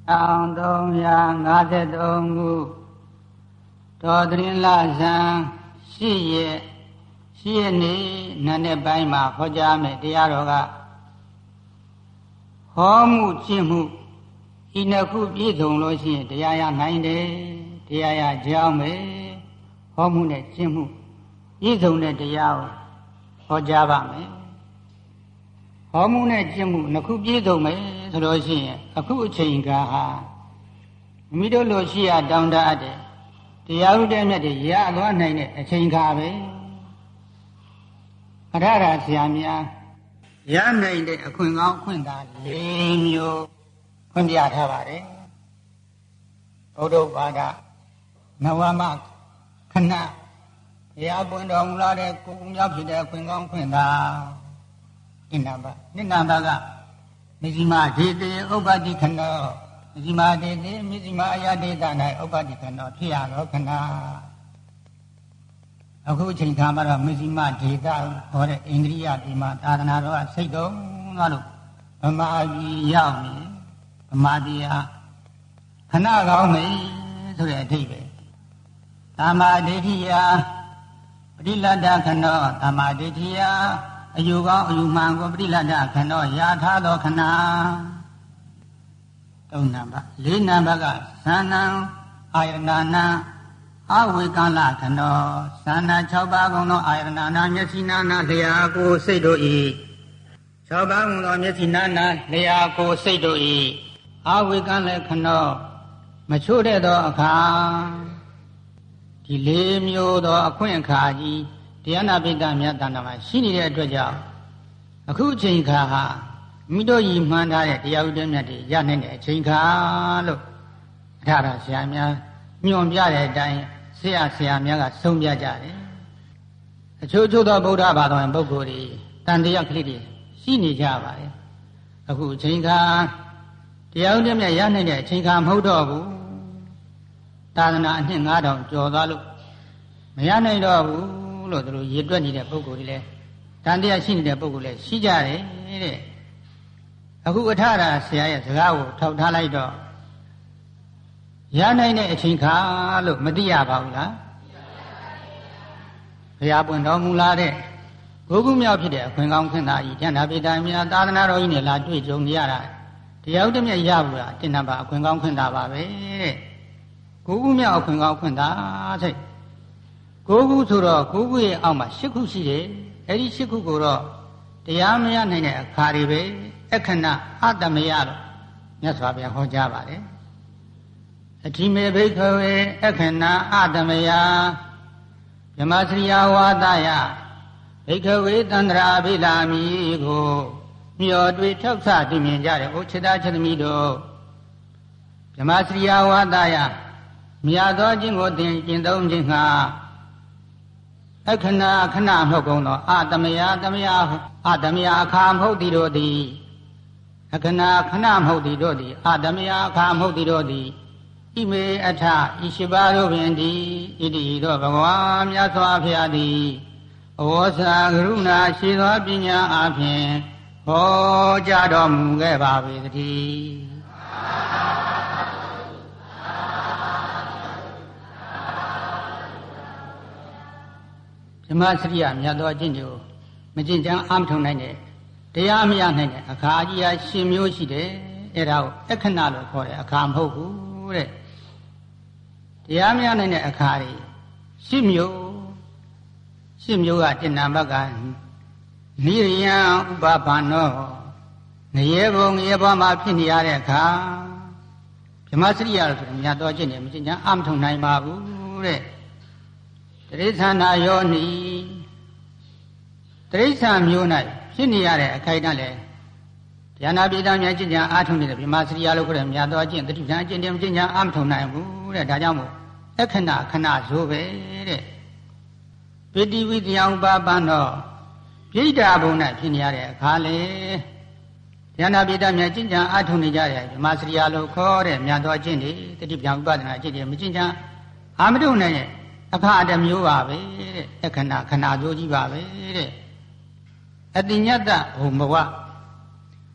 1353ခုတော်သရင်လဇန်8ရက်နေ့နံနက်ပိုင်းမှာဟောကြားမယ်တရားတော်ကဟောမှုကျင့်မှုဤနှစ်ခုပြည့်စုံလို့ရှိရင်တရားရနိုင်တယ်တရားရကြောင်းပဲဟောမှုနဲ့ကျင့်မှုပြည့်စုံတဲ့တရားကိုဟောကြားပါမယ်ဟောမှုနဲ့ကျင့်မှုနှစ်ခုပြည့်စုံမယ်ဆိုလို့ရှိရင်အခုအချိန်ကဟာမိတို့လိုရှိရတောင်းတအပ်တယ်တရားဥဒဲမြတ်တွေရသွားနိုင်တဲ့အချိန်ခါပဲအထရာဆရာများရနိုင်တဲ့အခွင့်ကောင်းအခွင့်သာ၄မျိုးဖွင့်ပြထားပါတယ်ဘုဒ္ဓဘာသာနဝမခဏဘုရားပွင့်တော်မူလာတဲ့ကိုယ်မြောက်ဖြစ်တဲ့အခွင့်ကောင်းအခွင့်သာနိနံပါကမေဇိမာဒေတေဥပ္ပတိခဏောမေဇိမာဒေတေမေဇိမာအယဒေသ၌ဥပ္ပတိခဏောဖြစ်ရသောခဏအခုအချိန်ခါမှာတော့မေဇိမာဒေသဟောတဲ့အိန္ဒြိယဒီမှာသာသနာတော်ကစိတ်တော်သွားလို့ဗမာပြည်ရောက်နေဗမာပြည်ဟာခဏကောင်းမယ်ဆိုတဲ့အဓိပ္ပာယ်သမာဓိဋ္ဌိယပရိလတ္တခဏောသမာဓိဋ္ဌိယအယူကောင်းအယူမှန်ကိုပရိလတ္တခဏောရာထားသောခဏ၃နံပါတ်၄နံပါတ်ကသန္နံအာယတနာအဝေကလခဏောသန္န6ပါးကုန်သောအာယတနာမျက်စိနာနာလျာကိုစိတ်တို့၏6ပါးကုန်သောမျက်စိနာနာလျာကိုစိတ်တို့၏အဝေကလခဏောမချို့တဲ့သောအခါဒီ၄မျိုးသောအခွင့်အခါကြီးတရားနာပိဋကမြတ်တဏ္ဍာမှာရှိနေတဲ့အတွက်ကြောင့်အခုအချိန်ခါဟာမိတို့ဤမှန်ထားတဲ့တရားဥဒင်းမြတ်တွေရနိုင်တဲ့အချိန်ခါလို့အထာရဆရာများညွန်ပြတဲ့အတိုင်းဆရာများကဆုံးပြကြတယ်အချို့သောဗုဒ္ဓဘာသာဝင်ပုဂ္ဂိုလ်တွေတန်တရားကလေးတွေရှိနေကြပါတယ်အခုအချိန်ခါတရားဥဒင်းမြတ်ရနိုင်တဲ့အချိန်ခါမဟုတ်တော့ဘူးသာသနာအနှစ်9000ကျော်သွားလို့မရနိုင်တော့ဘူးလို့သူတို့ရည်တွက်နေတဲ့ပုဂ္ဂိုလ်တွေလည်းတန်တရားရှိနေတဲ့ပုဂ္ဂိုလ်လည်းရှိကြတယ်တဲ့အခုအထရာဆရာရဲ့စကားကိုထောက်ထားလိုက်တော့ရနိုင်တဲ့အချိန်ခါလို့မသိရပါဘူးလားဘုရားပွင့်တော်မူလာတဲ့ကိုကုမြောက်ဖြစ်တဲ့အခွင့်ကောင်းခွင့်သာကြီးဉာဏ်ပိဋကမြတ်သာသနာတော်ကြီးနဲ့လာတွေ့ကြုံနေရတာတရားဥဒ္ဓမြတ်ရဘူးလားတင်နံပါအခွင့်ကောင်းခွင့်သာပါပဲတဲ့ကိုကုမြောက်အခွင့်ကောင်းခွင့်သာတဲ့ကိုခုဆိုတော့ကိုခုရဲ့အောက်မှာ၈ခုရှိတယ်အဲ့ဒီ၈ခုကိုတော့တရားမရနိုင်တဲ့အခါတွေပဲအခဏအတ္တမယလို့မြတ်စွာဘုရားဟောကြားပါတယ်အတိမေဘိခဝေအခဏအတ္တမယမြမစရိယဝါဒယဘိခဝေတန္တရာအဘိလာမီကိုမျောတွေ့ထောက်ဆသိမြင်ကြတယ်အိုခြေသားခြေသမီးတို့မြမစရိယဝါဒယမြတ်သောခြင်းကိုသင်ကျင့်သုံးခြင်းငှာအခဏခဏမဟုတ်ကုန်သောအတမယအခါမဟုတ်သည်တို့သည်အခဏခဏမဟုတ်သည်တို့သည်အတမယအခါမဟုတ်သည်တို့သည်ဣမေအထဤရှိပါတို့ပင်သည်ဣတိသောဘဂဝါမြတ်စွာဘုရားသည်အဝေါစာကရုဏာရှိသောပညာအဖြင့်ဟောကြားတော်မူခဲ့ပါပေသတည်းဓမ္မစရိယမြတ်သောအကျင့်တွေကိုမကျင့်ကြံအားမထုံနိုင်တဲ့တရားမရနိုင်တဲ့အခါကြီးဟာရှင်မျိုးရှိတယ်အဲ့ဒါကိုအခဏလို့ခေါ်တယ်အခါမဟုတ်ဘူးတဲ့တရားမရနိုင်တဲ့အခါတွေ၈မျိုးကတင်နံပါတ်ကနိရိယံဥပပန္နောငရေဘုံငရေဘွားမှာဖြစ်နေရတဲ့အခါဓမ္မစရိယလို့ဆိုရင်မြတ်သောအကျင့်တွေမကျင့်ကြံအားမထုံနိုင်ပါဘူးတဲ့တိရစ္ဆာနာယောနိတိရစ္ဆာမျိုး၌ဖြစ်နေရတဲ့အခိုက်အတန့်လေတရားနာပိဋကများကျင့်ကြံအားထုတ်နေတဲ့ဗြဟ္မစရိယလို့ခေါ်တဲ့မြတ်သောအကျင့်တတိယအကျင့်တွေမကျင့်ကြံအားမထုံနိုင်ဘူးတဲ့ဒါကြောင့်မို့အခဏခဏဆိုပဲတဲ့ပိဋိဝိတယံဥပပန္နောပြိတ္တာဘုံ၌ဖြစ်နေရတဲ့အခါလေတရားနာပိဋကများကျင့်ကြံအားထုတ်နေကြတဲ့ဗြဟ္မစရိယလို့ခေါ်တဲ့မြတ်သောအကျင့်တွေတတိယဥပဒနာအကျင့်တွေမကျင့်ကြံအားမထုံနိုင်တဲ့အခါတစ်မျိုးပါပဲတဲ့အခဏခဏကြိုးကြီးပါပဲတဲ့အတိညတ္တဘုံဘဝ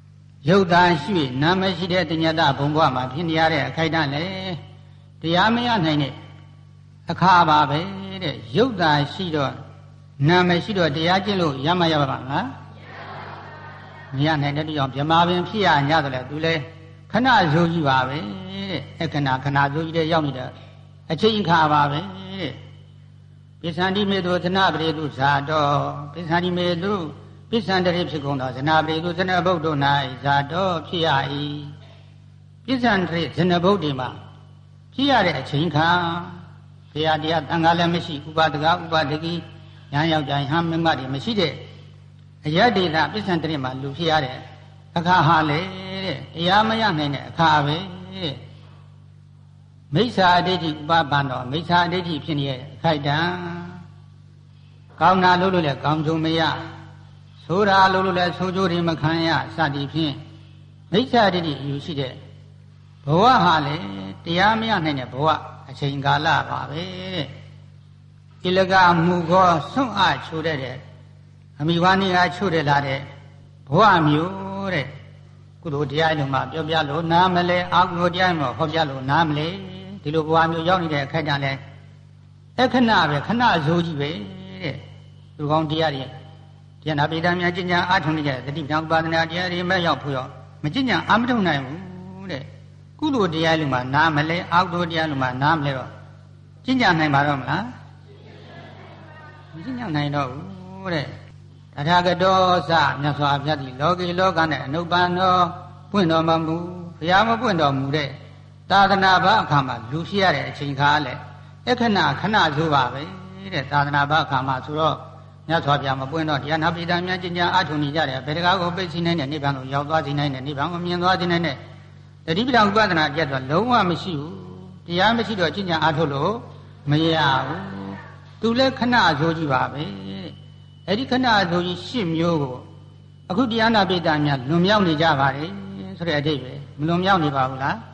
ရုပ်သားရှိနာမရှိတဲ့တညတဘုံဘဝမှာဖြစ်နေရတဲ့အခိုက်အတန့်လေတရားမရနိုင်တဲ့အခါပါပဲတဲ့ရုပ်သားရှိတော့နာမရှိတော့တရားကျင့်လို့ရမရပါမလားမရနိုင်တဲ့ကြောင့်ဗြဟ္မာပင်ဖြစ်ရညတယ်လေသူလဲခဏဇိုးကြီးပါပဲတဲ့အခဏခဏဇိုးကြီးတဲ့ရောက်နေတဲ့အချိန်ခါပါပဲတဲ့ပိဿန္တိမေတုသနပရိတုဇာတော်ပိဿန္တိမေတုပိဿန္တရိဖြစ်ကုန်သောဇနပရိတုဇနဘုဒ္ဓ၌ဇာတော်ဖြစ်ရ၏ပိဿန္တရိဇနဘုဒ္ဓမှာဖြစ်ရတဲ့အချိန်ခါဘုရားတရားတန်ခါလည်းမရှိဥပဒကဥပဒကိညာယောက်ျားဟမ်းမမတွေမရှိတဲ့အယတ္တိတာပိဿန္တရိမှာလူဖြစ်ရတဲ့အခါဟာလေတဲ့တရားမရနိုင်တဲ့အခါပဲတဲ့မိစ္ဆာဒိဋ္ဌိဥပပန္နောမိစ္ဆာဒိဋ္ဌိဖြစ်နေတဲ့အခိုက်တံကောင်းတာလို့လည်းကောင်းကျိုးမရဆိုးတာလို့လည်းဆိုးကျိုးတွေမခံရစသည်ဖြင့်မိစ္ဆာဒိဋ္ဌိယူရှိတဲ့ဘဝဟာလေတရားမရနိုင်တဲ့ဘဝအချိန်ကာလပါပဲတဲ့ဣလကမူခောဆွန့်အားချိုးတဲ့အမိဝါနီအားချိုးတယ်လာတဲ့ဘဝမျိုးတဲ့ကုသိုလ်တရားလုံးမှာပြောပြလို့နားမလဲအကုသိုလ်တရားမှာဟောပြလို့နားမလဲဒီလိုဘဝမျိုးရောက်နေတဲ့အခိုက်အတန့်လဲအခဏပဲခဏဇိုးကြီးပဲတဲ့သူကောင်းတရားတွေတရားနာပိဋကများကျင့်ကြံအားထုတ်နေကြတဲ့သတိပဋ္ဌာန်ပါဒနာတရားတွေမဲ့ရောက်ဖို့ရောမကျင့်ကြံအားမထုတ်နိုင်ဘူးတဲ့ကုသိုလ်တရားလုံးမှာနားမလဲအကုသိုလ်တရားလုံးမှာနားမလဲတော့ကျင့်ကြံနိုင်ပါတော့မလားမကျင့်ကြံနိုင်တော့ဘူးတဲ့တထာဂတောစမြတ်စွာဘုရားသည်လောကီလောကနဲ့အနုပ္ပန္နောပွင့်တော်မမူဘုရားမပွင့်တော်မူတဲ့သာသနာ့ဘအခါမှာလူဖြစ်ရတဲ့အချိန်ခါလဲအခဏခဏဆိုပါပဲတဲ့သာသနာ့ဘအခါမှာဆိုတော့မြတ်စွာဘုရားမပွင့်တော့တရားနာပိဋကများကျင့်ကြံအားထုတ်နေကြတယ်ဘယ်တကားကိုပိတ်စီနိုင်တဲ့နိဗ္ဗာန်ကိုရောက်သွားစေနိုင်တဲ့နိဗ္ဗာန်ကိုမြင်သွားစေနိုင်တဲ့တတိပဌာန်ဥပဒနာကျက်တော့လုံးဝမရှိဘူးတရားမရှိတော့ကျင့်ကြံအားထုတ်လို့မရဘူးသူလဲခဏဆိုကြည့်ပါပဲအဲ့ဒီခဏဆိုကြီး10မျိုးကိုအခုတရားနာပိဋကများလွန်မြောက်နေကြပါတယ်ဆိုတဲ့အဓိပ္ပာယ်မလွန်မြောက်နေပါဘူးလား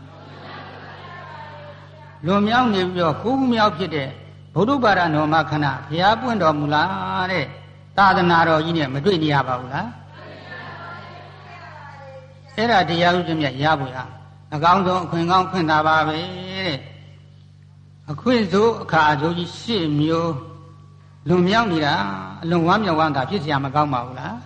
လွန်မြောက်နေပြီးတော့ကိုယ်ကူမြောက်ဖြစ်တဲ့ဗုဒ္ဓဘာသာတော်မှာခဏဘုရားပွင့်တော်မူလားတဲ့သာသနာတော်ကြီးနဲ့မတွေ့နေရပါဘူးလားအဲ့ဒါတရားဥဒ္ဓမြတ်ရဖို့ရအကောင်းဆုံးအခွင့်ကောင်းခွင့်သာပါပဲတဲ့အခွင့်ဆိုးအခါဆိုကြီး10မျိုးလွန်မြောက်နေတာအလွန်ဝမ်းမြောက်ဝမ်းသာဖြစ်เสียမကောင်းပါဘူးလား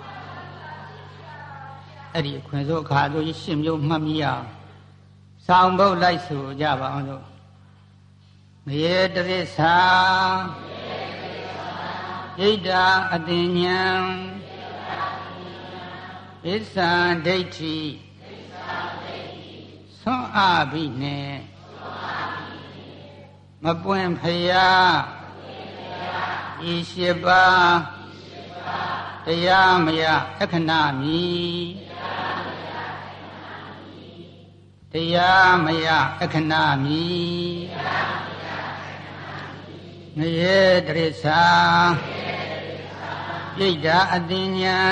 အဲ့ဒီအခွင့်ဆိုးအခါဆိုကြီး10မျိုးမှတ်မိအောင်စောင့်ဖို့လိုက်ဆိုကြပါအောင်လို့ငရေတရစ္ဆာဣဒ္ဓအတင်ဉံဣစ္ဆံဒိဋ္ဌိဆွမ်းအားဘိနဲ့မပွင့်ဖရာဤ8ပါးတရားမရအခဏမီတရားမရအခဏမီငရေတရစ္ဆာဣဒ္ဓအတင်ဉံ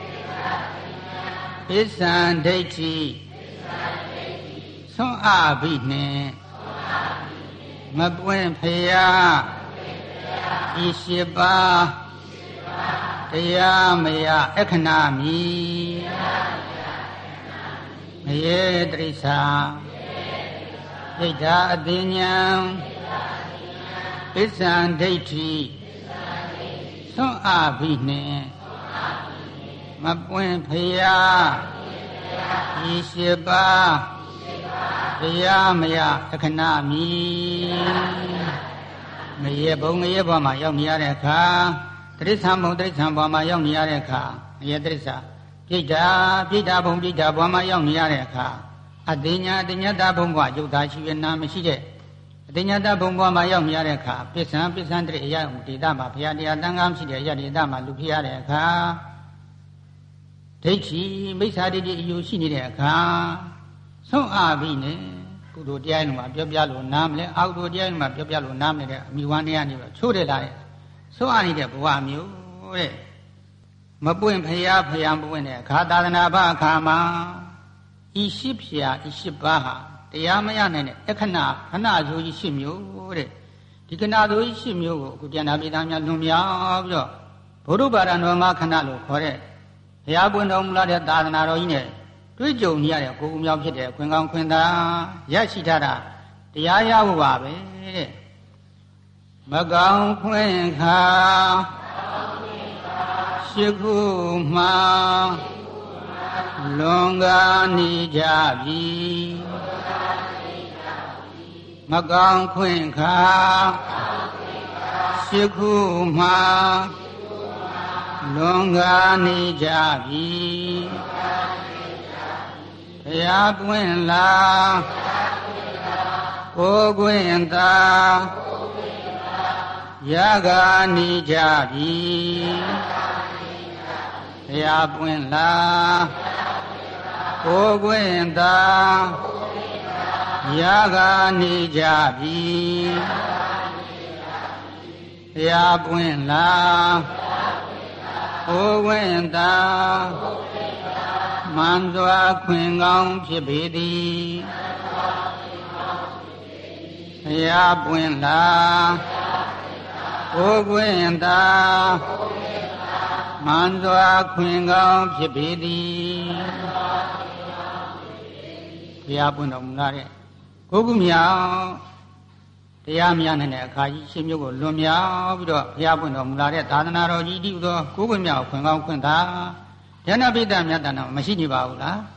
ဣစ္ဆံဒိဋ္ဌိဆွမ်းအားဘိနှင့်မပွင့်ဖရာဤ8ပါးတရားမရအခဏမီငရေတရစ္ဆာဣဒ္ဓအတင်ဉံဣစ္ဆံဒိဋ္ဌိဆွမ်းအားဘိနှင့်မပွင့်ဖရာဤ8ပါးတရားမရအခဏမီငရေဘုံငရေဘဝမှာရောက်နေရတဲ့အခါတရိစ္ဆာန်ဘုံတရိစ္ဆာန်ဘဝမှာရောက်နေရတဲ့အခါငရေတရိစ္ဆာပြိတ္တာဘုံပြိတ္တာဘဝမှာရောက်နေရတဲ့အခါအတိညာအတညတဘုံဘဝယုတ်တာရှိရနာမရှိတဲ့အတညတဘုံဘဝမှာရောက်နေရတဲ့အခါပစ္စံတရိအယဒေတာမှာဘုရားတရားတန်ခါမရှိတဲ့အယဒေတာမှာလူဖြစ်ရတဲ့အခါဒိဋ္ဌိမိစ္ဆာဒိဋ္ဌိအယူရှိနေတဲ့အခါဆုံးအားပြီးနေကုသိုလ်တရားတွေမှာပြောပြလို့နားမလဲအကုသိုလ်တရားတွေမှာပြောပြလို့နားမလဲတဲ့အမိဝမ်းတရားတွေပဲချိုးတယ်လာတဲ့ဆုံးအားနေတဲ့ဘဝမျိုးတဲ့မပွင့်ဖရာမပွင့်တဲ့အခါသာသနာ့ဘအခါမှာဤရှိဖရာဤ8ပါးဟာတရားမရနိုင်တဲ့အခဏခဏဆိုကြီး10မျိုးတဲ့ဒီခဏဆိုကြီး10မျိုးကိုအခုပြန်လာပြည်သားများလွန်မြောက်ပြီးတော့ဘုရုပါဒတော်မှာခဏလို့ခေါ်တဲ့ဘုရားပွင့်တော်မူလာတဲ့သာသနာတော်ကြီးနဲ့တွေ့ကြုံနေရတဲ့ကိုယ်ကူမြောက်ဖြစ်တဲ့ခွင်ကောင်းခွင်သာရရှိထားတာတရားရဖို့ပါပဲတဲ့မကောင်းခွင်ခါရှိခုမှလွန်ကားနေကြပြီမကောင်းခွင်ခါရှိခုမှလွန်ကားနေကြပြီဘုရားပွင့်လာကိုယ်ကွင်သာရကားနေကြပြီဘုရားပွင့်လာကိုယ်ကွင်သာရကားနေကြပြီဘုရားပွင့်လာကိုယ်ကွင်သာမှန်စွာခွင်ကောင်းဖြစ်ပေသည်ဘုရားပွင့်လာကိုယ်ကွင်သာမှန်စွာခွင်ကောင်းဖြစ်ပေသည်ဘုရားပွင့်တော်မူလာတဲ့ကိုကုမြောက်တရားများတဲ့အခါကြီးရှင်မျိုးကိုလွန်မြောက်ပြီးတော့ဘုရားပွင့်တော်မူလာတဲ့သာသနာတော်ကြီးတည်သောကိုကုမြောက်ခွင်ကောင်းခွင်သာဉာဏပိဋကမြတ်တဏ္ဍမရှိနေပါဘူးလား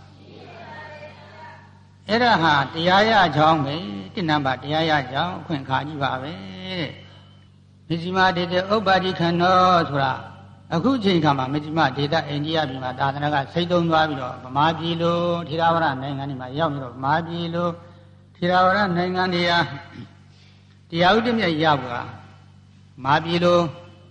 အဲ့ဒါဟာတရားရကြောင်းပဲတိဏ္ဍပါတရားရကြောင်းခွင့်ခါကြီးပါပဲတဲ့မဇ္ဈိမဒေသဥပ္ပါတိခဏောဆိုတာအခုချိန်ခါမှာမဇ္ဈိမဒေသအိန္ဒိယပြည်မှာသာသနာကစိတ်သုံးသွားပြီးတော့ဗမာပြည်လိုထေရဝါဒနိုင်ငံတွေမှာရောက်နေတော့ဗမာပြည်လိုထေရဝါဒနိုင်ငံတွေဟာတရားဥဒ္ဓမြတ်ရဖို့ဟာဗမာပြည်လို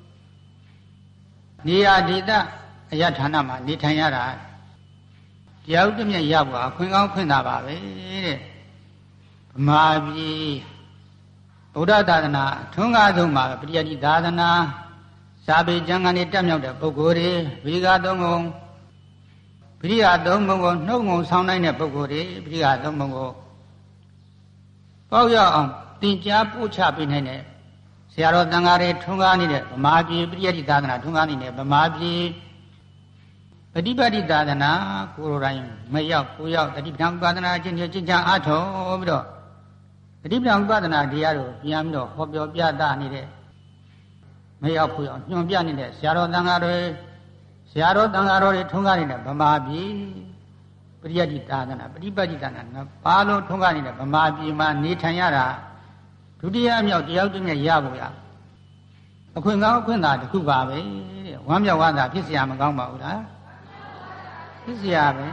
နေရာဒေသအယဌာနမှာနေထိုင်ရတာတရားဥဒ္ဓမြတ်ရဖို့အခွင့်ကောင်းခွင့်သာပါပဲတဲ့ဗမာပြည်ဗုဒ္ဓသာသနာထွန်းကားဆုံးမှာပရိယတ္တိသာသနာစာပေကျမ်းဂန်တွေတက်မြောက်တဲ့ပုဂ္ဂိုလ်တွေဗိဓာသုံးပုံပရိယသုံးပုံကိုနှုတ်ငုံဆောင်နိုင်တဲ့ပုဂ္ဂိုလ်တွေပရိယသုံးပုံကိုပေါက်ရောက်အောင်သင်ကြားပို့ချပေးနိုင်တဲ့ဆရာတော်တန်ဃာတွေထွန်းကားနေတဲ့ဗမာပြည်ပရိယတ္တိသာသနာထွန်းကားနေတဲ့ဗမာပြည်ပฏิပတ်တိသာသနာကိုယ်တိုင်မရောက်ကိုရောက်တတိပ္ပံဥပဒနာချင်းချင်းချအားထုတ်ပြီးတော့တတိပ္ပံဥပဒနာတရားတို့ပြန်ပြီးတော့ဟောပြောပြသနေတဲ့မရောက်ကိုရောက်ညွှန်ပြနေတဲ့ဆရာတော်တန်ဃာတွေဆရာတော်တန်ဃာတော်တွေထွန်းကားနေတဲ့ဗမာပြည်ပရိယတ္တိသာသနာပฏิပတ်တိသာသနာဘာလို့ထွန်းကားနေတဲ့ဗမာပြည်မှာနေထိုင်ရတာဒုတိယမြောက်တရားဥဒ္ဓမြတ်ရဖို့ရအခွင့်ကောင်းအခွင့်သာတစ်ခုပါပဲတဲ့ဝမ်းမြောက်ဝမ်းသာဖြစ်เสียမကောင်းပါဘူးလားဖြစ်เสียပဲ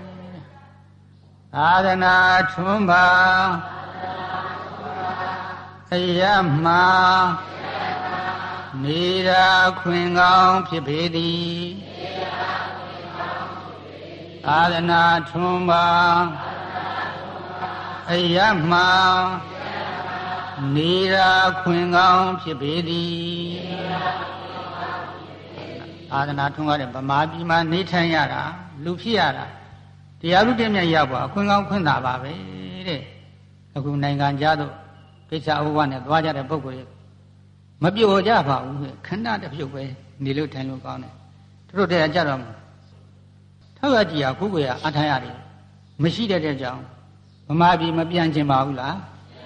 သာသနာထွန်းပါအယမနေရာခွင့်ကောင်းဖြစ်ပေသည်သာသနာထွန်းပါအယမနေရာခွင့်ကောင်းဖြစ်ပေသည်သာသနာထွန်းကားတဲ့ဗမာပြည်မှာနေထိုင်ရတာလူဖြစ်ရတာတရားလူတည်းမြတ်ရောက်ပါအခွင့်ကောင်းခွင့်သာပါပဲတဲ့အခုနိုင်ငံခြားတို့ကိစ္စအဝဝနဲ့သွားကြတဲ့ပုဂ္ဂိုလ်တွေမပြောကြပါဘူးခဏတစ်ပြုတ်ပဲနေလို့ထိုင်လို့ကောင်းတယ်တို့တည်းကြတော့ထောက်ရကြည့်ရကိုယ်ကိုယ်ရအထာရတယ်မရှိတဲ့ကြောင့်ဗမာပြည်မပြန်ချင်ပါဘူးလား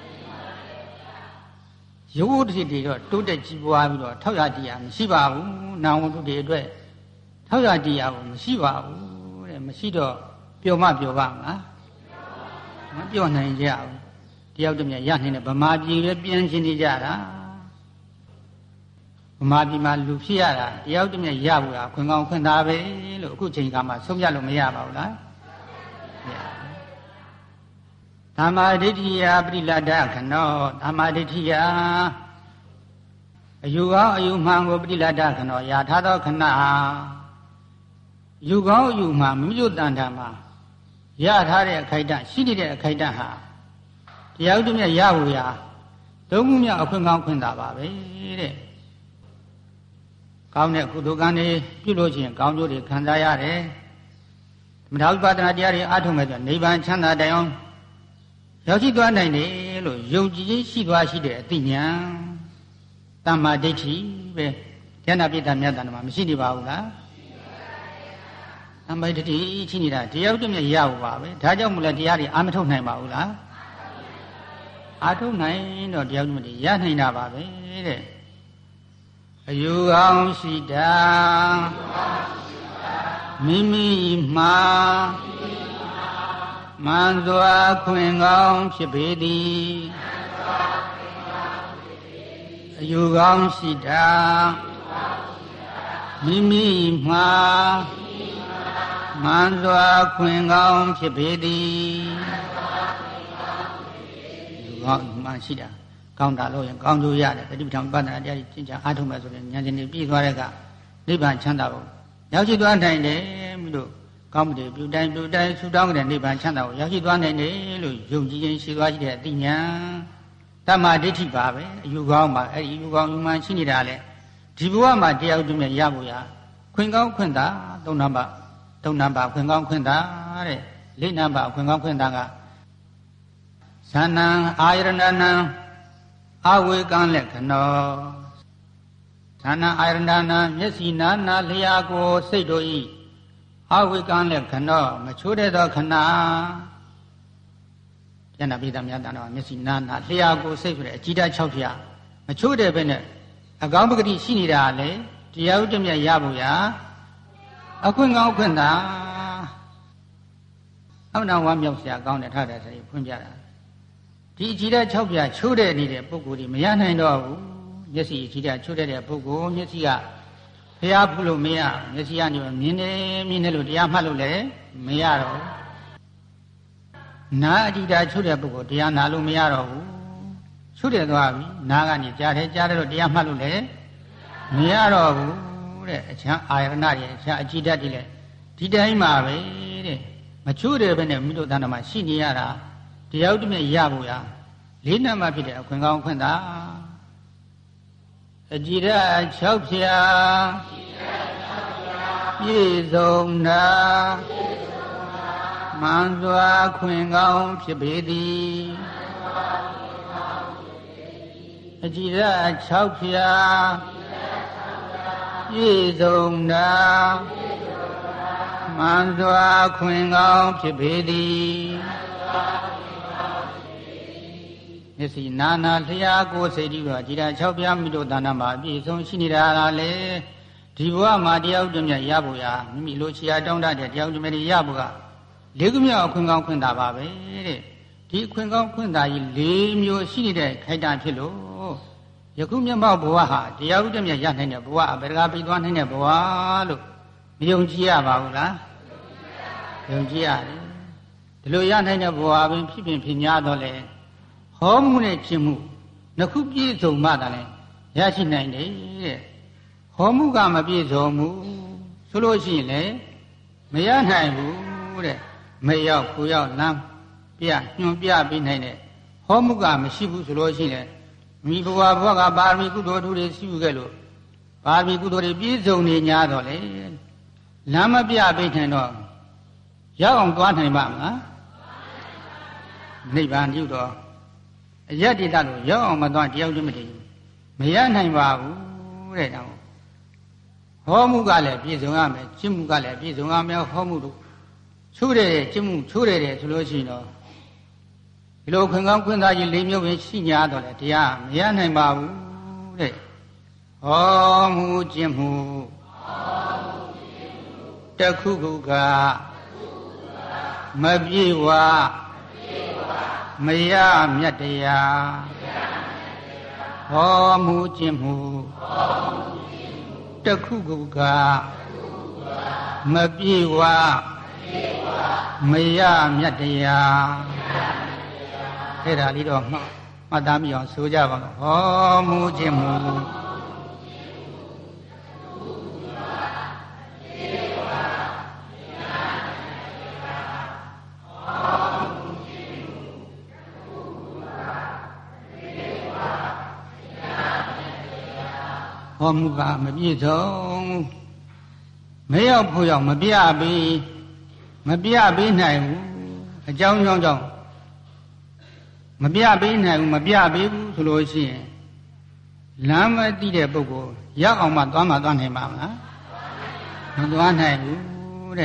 ရုပ်ဝတ္ထုတွေတော့တိုးတက်ကြီးပွားပြီးတော့ထောက်ရကြည့်ရမရှိပါဘူးနာဝတ္ထုတွေအတွက်ထောက်ရကြည့်ရဖို့မရှိပါဘူးတဲ့မရှိတော့ပျော်မပျော်ပါမလားမပျော်နိုင်ကြဘူးတယောက်တည်းမြရနိုင်တဲ့ဗမာပြည်ပဲပြန်ရှင်းနေကြတာဗမာပြည်မှာလူဖြစ်ရတာတယောက်တည်းမြရဖို့အခွင့်ကောင်းခွင့်သာပဲလို့အခုချိန်ခါမှာဆုံးဖြတ်လို့မရပါဘူးလားဓမ္မဒိဋ္ဌိယပရိလဒ္ဒခဏောဓမ္မဒိဋ္ဌိယအယူကောင်းအယူမှန်ကိုပရိလဒ္ဒခဏောယာထားသောခဏယူကောင်းအယူမှန်မိမိတို့တန်ထာမှာရထားတဲ့အခိုက်အတန့်ရှိနေတဲ့အခိုက်အတန့်ဟာတရားဥဒ္ဓမြတ်ရဖို့ရာသုံးခုမြောက်အခွင့်ကောင်းခွင့်သာပါပဲတဲ့ကောင်းတဲ့ကုသိုလ်ကံတွေပြုလို့ရှိရင်ကောင်းကျိုးတွေခံစားရတယ်သမထဥပဒနာတရားတွေအားထုတ်မယ်ဆိုနိဗ္ဗာန်ချမ်းသာတိုင်အောင်ရောက်ရှိသွားနိုင်တယ်လို့ယုံကြည်ရှိသွားရှိတဲ့အသိဉာဏ်တမ္မာဒိဋ္ဌိပဲဉာဏ်ပိဋကမြတ်တဏ္ဍမှာမရှိနေပါဘူးလားသံပိုက်တတိရှိနေတာတရားတည်းမြတ်ရဖို့ပါပဲဒါကြောင့်မို့လဲတရားတွေအာမထုတ်နိုင်ပါဘူးလားအာထုတ်နိုင်တော့တရားတည်းမြတ်ရနိုင်တာပါပဲတဲ့အယူကောင်းရှိတာမိမိမှာမန်စွာခွင်ကောင်းဖြစ်ပေသည်အယူကောင်းရှိတာမိမိမှာမန်စွာခွင်ကောင်းဖြစ်ပေသည်လူကောင်းမှရှိတာကောင်းတာလို့ရင်ကောင်းလို့ရတယ်တတိပဋ္ဌာန်ပဋ္ဌာန်တရားကြီးကျင့်ကြအားထုတ်မယ်ဆိုရင်ဉာဏ်ရှင်တွေပြီးသွားတဲ့ကနိဗ္ဗာန်ချမ်းသာဖို့ရောက်ရှိသွားနိုင်တယ်မိတို့ကောင်းမှုတွေပြုတိုင်းဆူတောင်းတဲ့နိဗ္ဗာန်ချမ်းသာကိုရောက်ရှိသွားနိုင်တယ်လို့ယုံကြည်ခြင်းရှိသွားရှိတဲ့အသိဉာဏ်တမ္မာဒိဋ္ဌိပါပဲအယူကောင်းပါအဲ့ဒီအယူကောင်းယူမှန်ရှိနေတာလေဒီဘဝမှာတရားဥဒ္ဓမြတ်ရဖို့ရခွင်ကောင်းခွင့်သာ၃နံပါတ်ခွင်ကောင်းခွင့်သာတဲ့၄နံပါတ်ခွင်ကောင်းခွင့်သာကဇာနံအာယရဏနံအဝေကံလက္ခဏောဇာနံအာယရဏနံမျက်စိနာနာလျာကိုစိတ်တို့ဤအဝေကံလက္ခဏောမချိုးတဲ့သောခဏကျန်တာပိဋကမြတ်တန်တော်မျက်စိနာနာလျာကိုစိတ်ဆိုတဲ့အကြည်ဓာတ်6ဖြာမချိုးတဲ့ဘဲနဲ့အကောင်းပဂတိရှိနေတာလေတရားဥဒ္ဓမြတ်ရဖို့ရာအခွင့်ကောင်းခွင့်သာအမှန်တော်ဝမ်းမြောက်စရာကောင်းတဲ့ထားတဲ့စရိဖွင့်ပြတာဒီအကြည်ဓာတ်6ဖြာချိုးတဲ့နေတဲ့ပုဂ္ဂိုလ်ဒီမရနိုင်တော့ဘူးမျက်စိအကြည်ဓာတ်ချိုးတဲ့ပုဂ္ဂိုလ်မျက်စိကဖျားဖူးလို့မရမျက်စိကနေမြင်နေလို့တရားမှတ်လို့လည်းမရတော့နာအကြည်ဓာတ်ချိုးတဲ့ပုဂ္ဂိုလ်တရားနာလို့မရတော့ဘူးချိုးတယ်သွားပြီနာကနေကြားတယ်လို့တရားမှတ်လို့လည်းမရတော့ဘူးတဲ့အချမ်းအာရဏတွေအချမ်းအကြည်ဓာတ်တွေလည်းဒီတိုင်းမှာပဲတဲ့မချိုးတယ်ပဲနဲ့မိတို့တဏ္ဍာမှာရှိနေရတာတရားဥဒ္ဓမြတ်ရဖို့ရ၄နံပါတ်ဖြစ်တဲ့အခွင့်ကောင်းခွင့်သာအကြည်ဓာတ်6ဖြာပြည့်စုံတာမန်စွာခွင့်ကောင်းဖြစ်ပေသည်အကြည်ဓာတ်6ဖြာပြည့်စုံတာမန်စွာခွင့်ကောင်းဖြစ်ပေသည်မျက်စိနာနာလျာကိုစိတ်ဒီတော့ကြည်ဓာတ်6ဖြာမိတို့တဏ္ဍာမှာအပြည့်စုံရှိနေတာလားလေဒီဘဝမှာတရားဥဒ္ဓမြတ်ရဖို့ရမိမိလိုချီအားတောင်းတတဲ့တရားဥဒ္ဓမြတ်ရဖို့က၄ခုမြောက်အခွင့်ကောင်းခွင့်သာပါပဲတဲ့ဒီအခွင့်ကောင်းခွင့်သာကြီး၄မျိုးရှိနေတဲ့ခိုက်တာဖြစ်လို့ယခုမျက်မှောက်ဘဝဟာတရားဥဒ္ဓမြတ်ရနိုင်တဲ့ဘဝအပေတကားပြီးသွားနိုင်တဲ့ဘဝလို့မယုံကြည်ရပါဘူးလားယုံကြည်ရတယ်ဒီလိုရနိုင်တဲ့ဘဝပင်ဖြစ်များတော့လေဟောမှုနဲ့ကျင့်မှုနှစ်ခုပြည့်စုံမှသာလေရရှိနိုင်တယ်တဲ့ဟောမှုကမပြည့်စုံဘူးဆိုလို့ရှိရင်လေမရနိုင်ဘူးတဲ့မရောက်ကိုရောက်လမ်းပြညွန်ပြပေးနိုင်တဲ့ဟောမှုကမရှိဘူးဆိုလို့ရှိရင်မိဘဝကပါရမီကုသိုလ်ထူးတွေရှိခဲ့လို့ပါရမီကုသိုလ်တွေပြည့်စုံနေ냐တော့လေလမ်းမပြပေးနိုင်တော့ရောက်အောင်သွားနိုင်ပါမလားနိဗ္ဗာန်ပြုတော့အယတ္တိတလို့ရောက်အောင်မသွားတရားဥဒ္ဓမတည်မရနိုင်ပါဘူးတဲ့တော့ဟောမှုကလည်းပြည့်စုံရမယ်ကျင့်မှုကလည်းပြည့်စုံရမယ်ဟောမှုတို့ချိုးတယ်ကျင့်မှုချိုးတယ်ဆိုလို့ရှိရင်တော့ဒီလိုခွင့်ကောင်းခွင့်သာကြီး၄မျိုးပဲရှိ냐တော့လေတရားမရနိုင်ပါဘူးတဲ့ဟောမှုကျင့်မှုတခုခုကမပြေဝမရမြတ်တရားဟောမှုကျင့်မှုတခုခုကမပြေဝမရမြတ်တရားအဲ့ဒါလေးတော့မှတ်သားမိအောင်ဆိုကြပါတော့ဟောမှုကျင့်မှုဟောမှုကမပြည့်စုံမရောက်ဖို့ရောက်မပြပေးနိုင်ဘူးအကြောင်းကြောင့်မပြပေးနိုင်ဘူးမပြပေးဘူးဆိုလို့ရှိရင်လမ်းမသိတဲ့ပုဂ္ဂိုလ်ရောက်အောင်မှသွားနိုင်မှာမလားမသွားနိုင်ဘူးတဲ့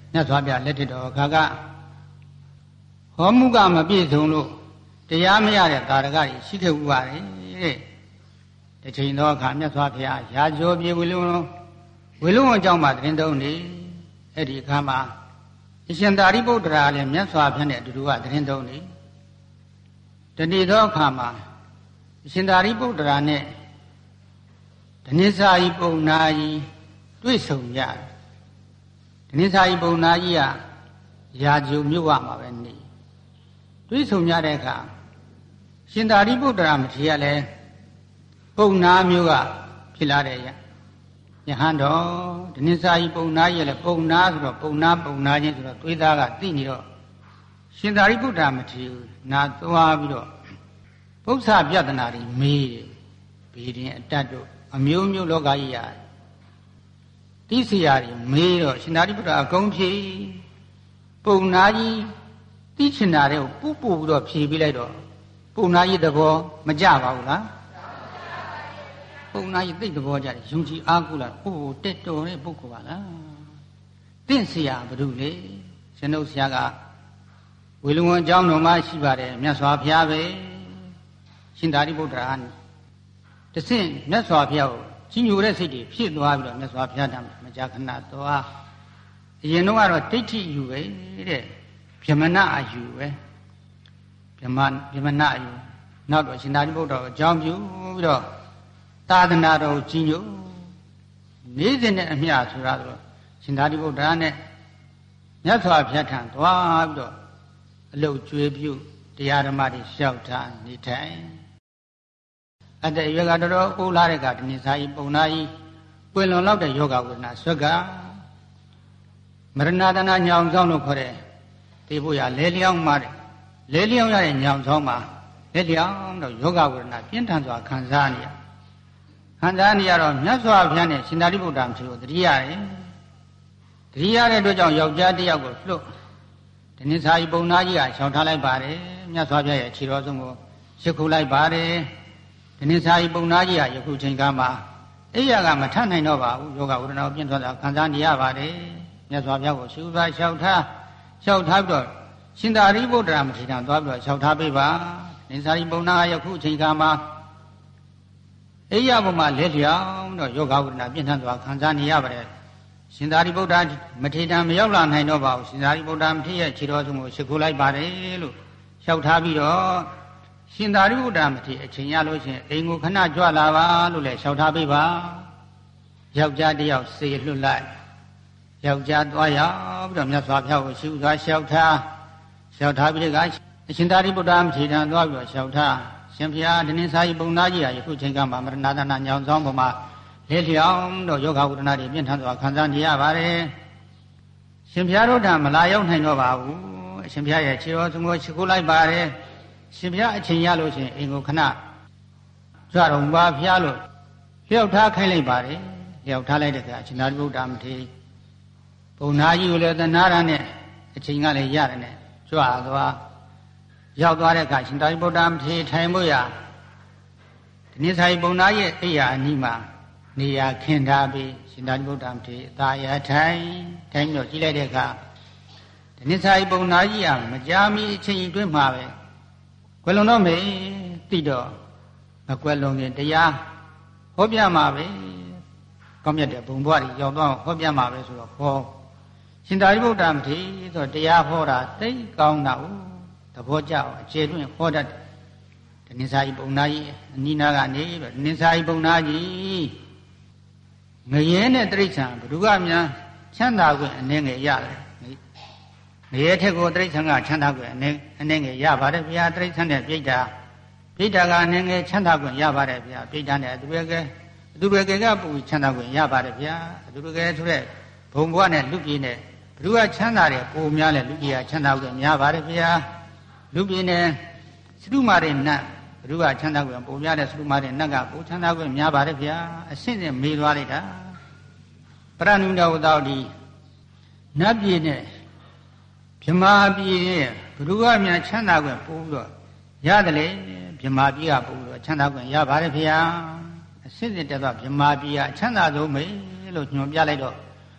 မြတ်စွာဘုရားလက်ထက်တော်အခါကဟောမှုကမပြည့်စုံလို့တရားမရတဲ့သာရကကြီးရှိခဲ့ဥပါတယ်တဲ့တစ်ချိန်သောအခါမြတ်စွာဘုရားရာဇောပြေဝေလုံအကြောင်းမှာသတင်းသုံးနေအဲ့ဒီအခါမှာအရှင်သာရိပုတ္တရာလည်းမြတ်စွာဘုရားနဲ့အတူတူကသတင်းသုံးနေတနေ့သောအခါမှာအရှင်သာရိပုတ္တရာနဲ့ဓနိစာယီပုံနာကြီးတွေ့ဆုံကြတယ်ဓနိစာယီပုံနာကြီးကရာဇုံမြို့ဝမှာပဲနေတွေ့ဆုံကြတဲ့အခါရှင်သာရိပုတ္တရာမထေရလည်းပုံနာမျိုးကဖြစ်လာတဲ့ယဟန်တော်ဓနိစာယီပုံနာကြီးလည်းပုံနာဆိုတော့ပုံနာချင်းဆိုတော့သွေးသားကသိနေတော့ရှင်သာရိပုတ္တရာမထေရနာသွားပြီးတော့ပု္ပ္ပစာပြဿနာတွေမေးတယ်ဗေဒင်အတတ်တို့အမျိုးမျိုးလောကကြီးရာတိစရာတွေမေးတော့ရှင်သာရိပုတ္တရာအကုန်ဖြေပုံနာကြီးတိချင်တာတွေကိုပူပြီးတော့ဖြေပေးလိုက်တော့ပုံနာကြီးသဘောမကြပါဘူးလားပုံနာကြီးသိတဲ့ဘောကြတယ်ယုံကြည်အားကိုးလာတက်တော်တဲ့ပုဂ္ဂိုလ်ပါလားတင့်စရာဘာလို့လဲရှင်တို့ဆရာကဝေလုံဝန်အကြောင်းတော်မှရှိပါတယ်မြတ်စွာဘုရားပဲရှင်သာရိပုတ္တရာတဆင့်မြတ်စွာဘုရားကိုကြီးညိုတဲ့စိတ်တွေဖြစ်သွားပြီးတော့မြတ်စွာဘုရားတမ်းမကြာခဏသွားအရင်တော့ကတော့ဒိဋ္ဌိယူပဲတဲ့ဗြဟ္မဏအယူပဲဗြဟ္မဏအယူနောက်တော့ရှင်သာရိပုတ္တရာကိုအကြောင်းပြုပြီးတော့သာသနာတော်ကြီးညိုနေ့စဉ်နဲ့အမျှဆိုတာဆိုတော့ရှင်သာရိပုတ္တရာနဲ့မြတ်စွာဘုရားထံသွားပြီးတော့အလုတ်ကျွေးပြုတရားဓမ္မတွေလျှောက်ထားနေထိုင်အတ္တရွက်ကတော်တော်အိုးလာတဲ့ကဓနိစာယီပုံနာကြီးပွင့်လွန်လောက်တဲ့ယောဂဝေဒနာဆွက်ကမရဏတနာညောင်ဆောင်လို့ခေါ်တဲ့တေဖို့ရလဲလျောင်းမှတဲ့လဲလျောင်းရတဲ့ညောင်ဆောင်မှာလဲလျောင်းတော့ယောဂဝေဒနာပြင်းထန်စွာခံစားနေရတော့မြတ်စွာဘုရားနဲ့ရှင်သာရိပုတ္တရာမျိုးတတိရတယ်တတိရတဲ့အတွက်ကြောင့်ယောက်ျားတစ်ယောက်ကိုလွတ်ဓနိစာယီပုံနာကြီးကရှောင်ထားလိုက်ပါတယ်မြတ်စွာဘုရားရဲ့ခြေတော်ဆုံးကိုရှ िख ုလိုက်ပါတယ်ဓနိစာယီပုံနာကြီးကယခုချိန်ကမှအိယာကမထနိုင်တော့ပါဘူးယောဂဝေဒနာကိုပြင်းထန်စွာခံစားနေရပါတယ်မြတ်စွာဘုရားကိုရှုပါလျှောက်ထားပြီးတော့ရှင်သာရိပုတ္တရာမထေရသွားပြီးတော့လျှောက်ထားပေးပါဓနိစာယီပုံနာယခုချိန်ကမှအိယာဘုံမှာလက်လျောင်းတော့ယောဂဝေဒနာပြင်းထန်စွာခံစားနေရပါတယ်ရှင်သာရိပုတ္တရာမထေရမရောက်လာနိုင်တော့ပါဘူးရှင်သာရိပုတ္တရာမထေရရဲ့ခြေတော်ဆုံးကိုရှ िख ုလိုက်ပါတယ်လို့လျှောက်ထားပြီးတော့ရှင်သာရိပုတ္တရာမထေရအချိန်ရလို့ရှင်အိမ်ကိုခဏကြွလာပါလို့လည်းလျှောက်ထားပေးပါယောက်ျားတစ်ယောက်စေလွတ်လိုက်ယောက်ျားသွားရောက်ပြီးတော့မြတ်စွာဘုရားကိုရှုသွားလျှောက်ထားပြီးကအရှင်သာရိပုတ္တရာမထေရသွားပြီးတော့လျှောက်ထားရှင်ဘုရားဓနိစာယီပုံနာကြီးဟာယခုချိန်ကမှမရဏတနာညောင်ဆောင်ပေါ်မှာလက်လျောင်းတော့ယောဂဝေဒနာတွေပြင်းထန်စွာခံစားနေရပါတယ်ရှင်ဘုရားတို့ကမလာရောက်နိုင်တော့ပါဘူးအရှင်ဘုရားရဲ့ခြေတော်ဆုံးကိုရှ िख ုလိုက်ပါတယ်ရှင်ဘုရားအချိန်ရလို့ရှင်အိမ်ကိုခဏကြွတော်မူပါဘုရားလို့လျှောက်ထားခိုင်းလိုက်ပါတယ်လျှောက်ထားလိုက်တဲ့အခါအရှင်သာရိပုတ္တရာမထေရပုံနာကြီးကိုလည်းသနာရနဲ့အချိန်ကလည်းရတယ်နဲ့ကြွသွားရောက်သွားတဲ့အခါရှင်သာရိပုတ္တရာမထေရထိုင်ဖို့ရဓနိစာယီပုံနာရဲ့အိယာအနီးမှာနေရာခင်းထားပြီးရှင်သာရိပုတ္တရာမထေရအသာရထိုင်ပြီးတော့ကြည့်လိုက်တဲ့အခါဓနိစာယီပုံနာကြီးကမကြာမီအချိန်အတွင်းမှာပဲကွယ်လွန်တော့မေတိတော့မကွယ်လွန်ခင်တရားဟောပြမှာပဲကောင်းမြတ်တဲ့ဘုံဘဝကြီးရောက်တော့ဟောပြမှာပဲဆိုတော့ဟောရှင်သာရိပုတ္တရာမထေရဆိုတရားဟောတာသိကောင်းတာ哦သဘောကျအောင်အခြေတွင်ဟောတတ်ဓနိစာယီပုံနာကြီးအနိနာကနေပြီးဓနိစာယီပုံနာကြီးငရဲနဲ့တိရစ္ဆာန်ဘ누구ကများချမ်းသာခွင့်အနေငယ်ရတယ်ငရဲထက်ကိုတိရစ္ဆာန်ကချမ်းသာခွင့်အနေငယ်ရပါတယ်ဗျာတိရစ္ဆာန်နဲ့ပြိတ္တာကအနေငယ်ချမ်းသာခွင့်ရပါတယ်ဗျာပြိတ္တာနဲ့အတူရကပူချမ်းသာခွင့်ရပါတယ်ဗျာအတူရကဆိုတဲ့ဘုံဘဝနဲ့လူပြည်နဲ့ဘ누구ကချမ်းသာတယ်ပိုများလဲလူပြည်ကချမ်းသာခွင့်များပါတယ်ဗျာလူပြည်နဲ့စတုမာရိနတ်ဘ누구ကချမ်းသာခွင့်ပိုများတဲ့စတုမာရိနတ်ကပိုချမ်းသာခွင့်များပါတယ်ဗျာအဆင့်နဲ့မေးသွားလိုက်တာပရဏုဒဝတောတိနတ်ပြည်နဲ့ဗြဟ္မာပြည်နဲ့ဘ누구ကများချမ်းသာခွင့်ပို့ပြီးတော့ရတယ်လေဗြဟ္မာပြည်ကပို့ပြီးတော့ချမ်းသာခွင့်ရပါတယ်ဗျာအဆင့်တက်တော့ဗြဟ္မာပြည်ကအချမ်းသာဆုံးပဲလို့ညွှန်ပြလိုက်တော့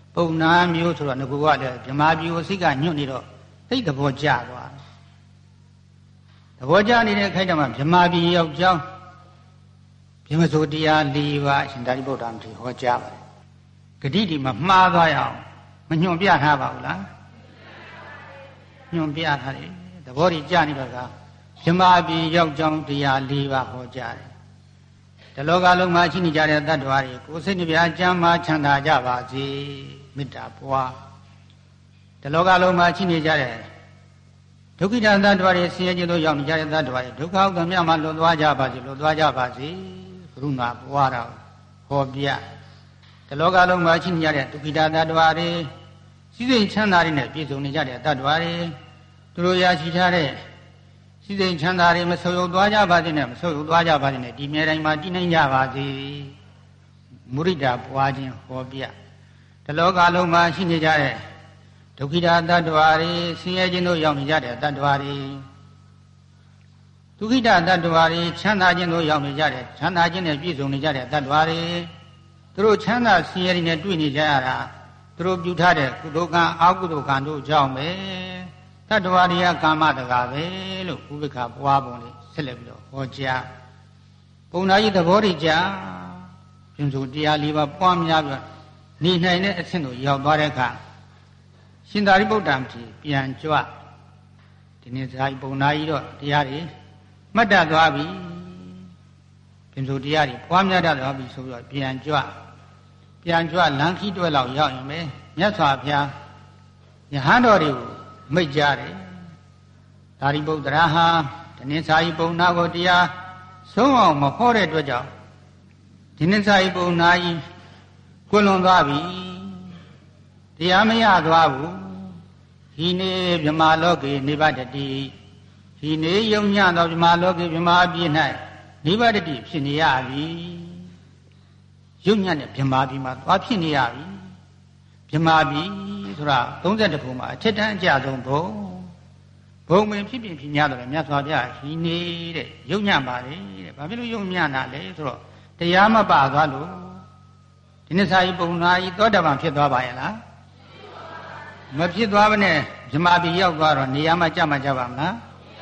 ပုံနာမျိုးဆိုတော့ငကူကလည်းဗြဟ္မာပြည်ကိုစိတ်ကညွတ်နေတော့သိသဘောကျသွားသဘောကျနေတဲ့အခိုက်အတန့်မှာဗြဟ္မာပြည်ရောက်ကြောင်းဗြဟ္မစိုးတရား၄ပါးအရှင်သာရိပုတ္တရာမထေရဟောကြားပါတယ်ဂတိဒီမှာမှားသွားရအောင်မညွန်ပြထားပါဘူးလားညွန်ပြထားတယ်သဘောကြီးကြနေတော့ကဗြဟ္မာပြည်ရောက်ကြောင်းတရား၄ပါးဟောကြားတယ်ဒီလောကလုံးမှာရှိနေကြတဲ့တ attva တွေကိုယ်စိတ်နှပြချမ်းသာချမ်းသာကြပါစေမေတ္တာပွားဒီလောကလုံးမှာရှိနေကြတဲ့ဒုက္ခိတတ attva တွေဆင်းရဲခြင်းတို့ရောက်နေကြတဲ့တ attva တွေဒုက္ခဥက္ကမြမှာလွတ်သွားကြပါစေလွတ်သွားကြပါစေကရုဏာပွားတာဟောပြဒီလောကလုံးမှာရှိနေကြတဲ့ဒုက္ခိတတ attva တွေစိစိမ်ချမ်းသာတွေနဲ့ပြည့်စုံနေကြတဲ့တ attva တွေသူတို့ရရှိထားတဲ့စိစိမ်ချမ်းသာတွေမဆုပ်ယုပ်သွားကြပါစေနဲ့မဆုပ်ယုပ်သွားကြပါစေနဲ့ဒီမြေတိုင်းမှာတည်နိုင်ကြပါစေမုရိဒပွားခြင်းဟောပြဒီလောကလုံးမှာရှိနေကြတဲ့ဒုက္ခိတတ attva တွေဆင်းရဲခြင်းတို့ရောက်နေကြတဲ့တ attva တွေဒုက္ခိတတ attva တွေချမ်းသာခြင်းတို့ရောက်နေကြတဲ့ချမ်းသာခြင်းနဲ့ပြည့်စုံနေကြတဲ့တ attva တွေသူတို့ချမ်းသာဆင်းရဲနဲ့တွေ့နေကြရတာသူတို့ပြုထားတဲ့ကုသိုလ်ကံအကုသိုလ်ကံတို့ကြောင့်ပဲတ attva တွေကကာမတကာပဲလို့ဥပ္ပခပွားပုံလေးဆက်လက်ပြီးတော့ဟောကြားပုံနာကြီးသဘောတွေကြားပြုစုတရား၄ပါးပွားများပြီးနေနိုင်တဲ့အဆင့်ကိုရောက်သွားတဲ့အခါရှင်သာရိပုတ္တရာပြန်ကြွဒီနေ့ဇာတိပုံနာကြီးတော့တရားတွေမှတ်တတ်သွားပြီပြုစုတရားတွေပွားများတတ်သွားပြီဆိုပြီးတော့ပြန်ကြွလမ်းခီးတွဲလောက်ရောက်ရင်ပဲမြတ်စွာဘုရားယဟန်တော်တွေကိုမိတ်ကြတယ်သာရိပုတ္တရာဟာဒီနေ့ဇာတိပုံနာကိုတရားဆုံးအောင်မဟောတဲ့အတွက်ကြောင့်ဒီနေ့ဇာတိပုံနာကြီးကွလွန်သွားပြီတရားမရသွားဘူးဒီနေ့ဗြဟ္မာလောကေနိဗ္ဗာတတိဒီနေ့ယုံညံ့သောဗြဟ္မာလောကေဗြဟ္မာပြည်၌နိဗ္ဗာတတိဖြစ်နေရပြီယုံညံ့တဲ့ဗြဟ္မာပြည်မှာသွားဖြစ်နေရပြီဗြဟ္မာပြည်ဆိုတာ32ခုမှာအထက်တန်းအကျဆုံးဘုံမင်းဖြစ်ဖြစ်များတယ်မြတ်စွာဘုရားဒီနေ့တဲ့ယုံညံ့ပါလေတဲ့ဘာဖြစ်လို့ယုံညံ့တာလဲဆိုတော့တရားမပါသွားလို့ဒီနေ့စာကြီးပုံနာကြီးသောတာပန်ဖြစ်သွားပါရဲ့လားမဖြစ်သွားဘဲနဲ့ဗြဟ္မာပြည်ရောက်သွားတော့နေရာမှာကြမှာကြပါမလား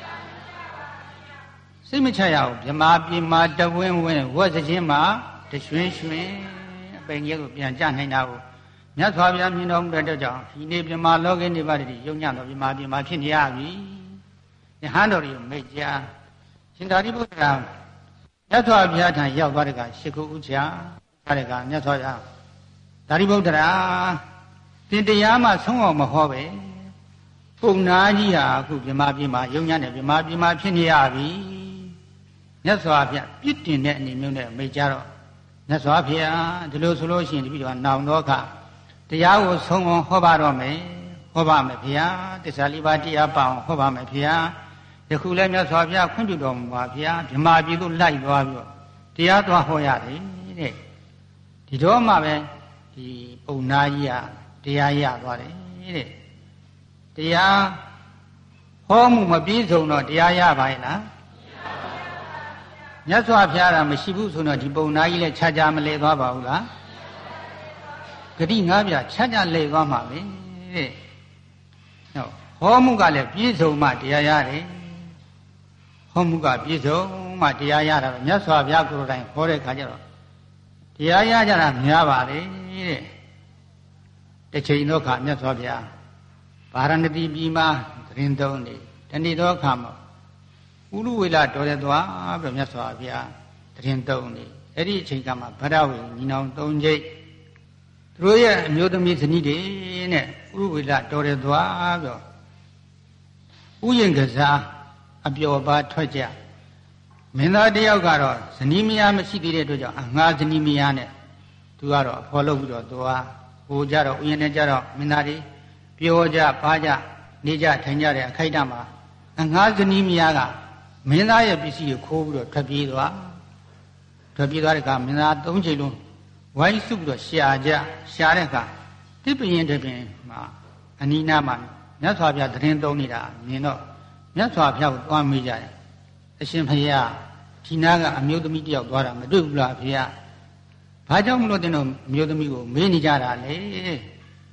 စိတ်မချရဘူးဗြဟ္မာပြည်မှာတဝင်းဝင်းဝတ်စခြင်းမှာတရွှင်ရွှင်အပိန်ကြီးကိုပြန်ကြနိုင်တာကိုမြတ်စွာဘုရားမြင်တော်မူတဲ့အတွက်ကြောင့်ဒီနေ့ဗြဟ္မာလောကေနိဗ္ဗာန်တည်းယုံညံ့တော်ဗြဟ္မာပြည်မှာဖြစ်နေရပြီယဟန်တော်တွေကိုမိတ်ကြားရှင်သာရိပုတ္တရာမြတ်စွာဘုရားထံရောက်သွားတဲ့ကရှ िख ုဥချာတဲ့ကမြတ်စွာဘုရားသာရိပုတ္တရာသင်တရားမှဆုံးအောင်မဟောပဲပုံနာကြီးဟာအခုဗြဟ္မာပြည်မှာယုံညံ့တဲ့ဗြဟ္မာပြည်မှာဖြစ်နေရပြီမြတ်စွာဘုရားပြစ်တင်တဲ့အနေမျိုးနဲ့မိတ်ကြားတော့မြတ်စွာဘုရားဒီလိုဆိုလို့ရှိရင်တပည့်တော်နောင်တော့ခတရားကိုဆုံးအောင်ဟောပါတော့မယ်ဟောပါမယ်ဘုရားသစ္စာလေးပါးတရားပါအောင်ဟောပါမယ်ဘုရားယခုလည်းမြတ်စွာဘုရားခွင့်ပြုတော်မူပါဘုရားဗြဟ္မာပြည်သို့လိုက်သွားပြီးတော့တရားသွားဟောရတယ်တဲ့ဒီတော့မှပဲဒီပုံနာကြီးကတရားရသွားတယ်တဲ့တရားဟောမှုမပြည့်စုံတော့တရားရပါရဲ့လားမြတ်စွာဘုရားကမရှိဘူးဆိုတော့ဒီပုံနာကြီးလည်းခြားခြားမလဲသွားပါဘူးလားဂတိ၅ပြခြားခြားလဲသွားမှာပဲတဲ့ဟောမှုကလည်းပြည့်စုံမှတရားရတယ်ဟောမှုကပြည့်စုံမှတရားရတာပဲမြတ်စွာဘုရားကိုယ်တိုင်ဟောတဲ့ခါကျတော့တရားရကြတာများပါလေတဲ့တစ်ချိန်တော့ခါမြတ်စွာဘုရားဗာရာဏသီပြည်မှာသတင်းသုံးနေတဏိသောခါမှာဥရုဝေလတော်တဲ့သွားပြီးမြတ်စွာဘုရားသတင်းသုံးနေအဲ့ဒီအချိန်ကမှဗဒဝေညီနောင်၃ကျိတ်သူတို့ရဲ့အမျိုးသမီးဇနီးတွေနဲ့ဥရုဝေလတော်တဲ့သွားပြီးဥယျင်ကစားအပျော်ပါထွက်ကြမင်းသားတယောက်ကတော့ဇနီးမယားမရှိသေးတဲ့အတွက်ကြောင့်ငါဇနီးမယားနဲ့သူကတော့ဖော်လုပ်ပြီးတော့သွားဟိုကြတော့ဥယျာဉ်နဲ့ကြတော့မင်းသားတွေပြောကြပါကြနေကြထိုင်ကြတဲ့အခိုက်အတန့်မှာငါဇနီးမယားကမင်းသားရဲ့ပစ္စည်းကိုခိုးပြီးတော့ထွက်ပြေးသွားတဲ့အခါမင်းသား၃ချိန်လုံးဝိုင်းစုပြီးတော့ရှာတဲ့အခါတစ်ပင်တစ်ပင်မှာအနီးနားမှာမြတ်စွာဘုရားသတင်းသုံးနေတာမြင်တော့မြတ်စွာဘုရားကိုသွားမေးကြတယ်အရှင်ဘုရားဒီနားကအမျိုးသမီးတယောက်သွားတာမတွေ့ဘူးလားဘုရားဘာကြောင့်မလို့တင်တော့မျိုးသမီးကိုမေးနေကြတာလေ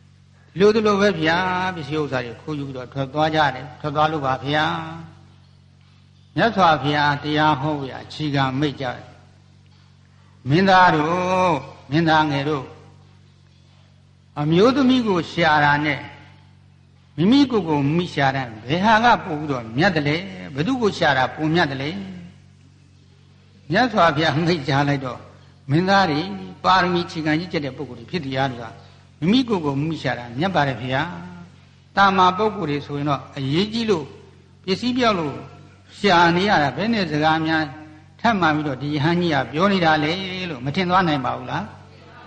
လူတို့လိုပဲဗျာပစ္စည်းဥစ္စာတွေခိုးယူပြီးတော့ထွက်သွားကြတယ်ထွက်သွားလို့ပါဗျာမြတ်စွာဘုရားတရားဟောရအခြေခံမိတ်ကြတယ်မင်းသားတို့မင်းသားငယ်တို့အမျိုးသမီးကိုရှာတာနဲ့မိမိကိုယ်ကိုမိရှာတာဘယ်ဟာကပို့ပြီးတော့မြတ်တယ်လဲဘယ်သူကိုရှာတာပုံမြတ်တယ်လဲမြတ်စွာဘုရားမိတ်ကြားလိုက်တော့မင်းသားတွေပါရမီအခြေခံကြီးကျက်တဲ့ပုဂ္ဂိုလ်တွေဖြစ်တရားတွေကမိမိကိုယ်ကိုမိရှာတာမြတ်ပါတယ်ဗျာတာမာပုဂ္ဂိုလ်တွေဆိုရင်တော့အရေးကြီးလို့ပစ္စည်းပြောက်လို့ရှာနေရတာဘယ်နဲ့စကားများထပ်မှပြီးတော့ဒီယဟန်ကြီးကပြောနေတာလေလို့မထင်သွားနိုင်ပါဘူးလား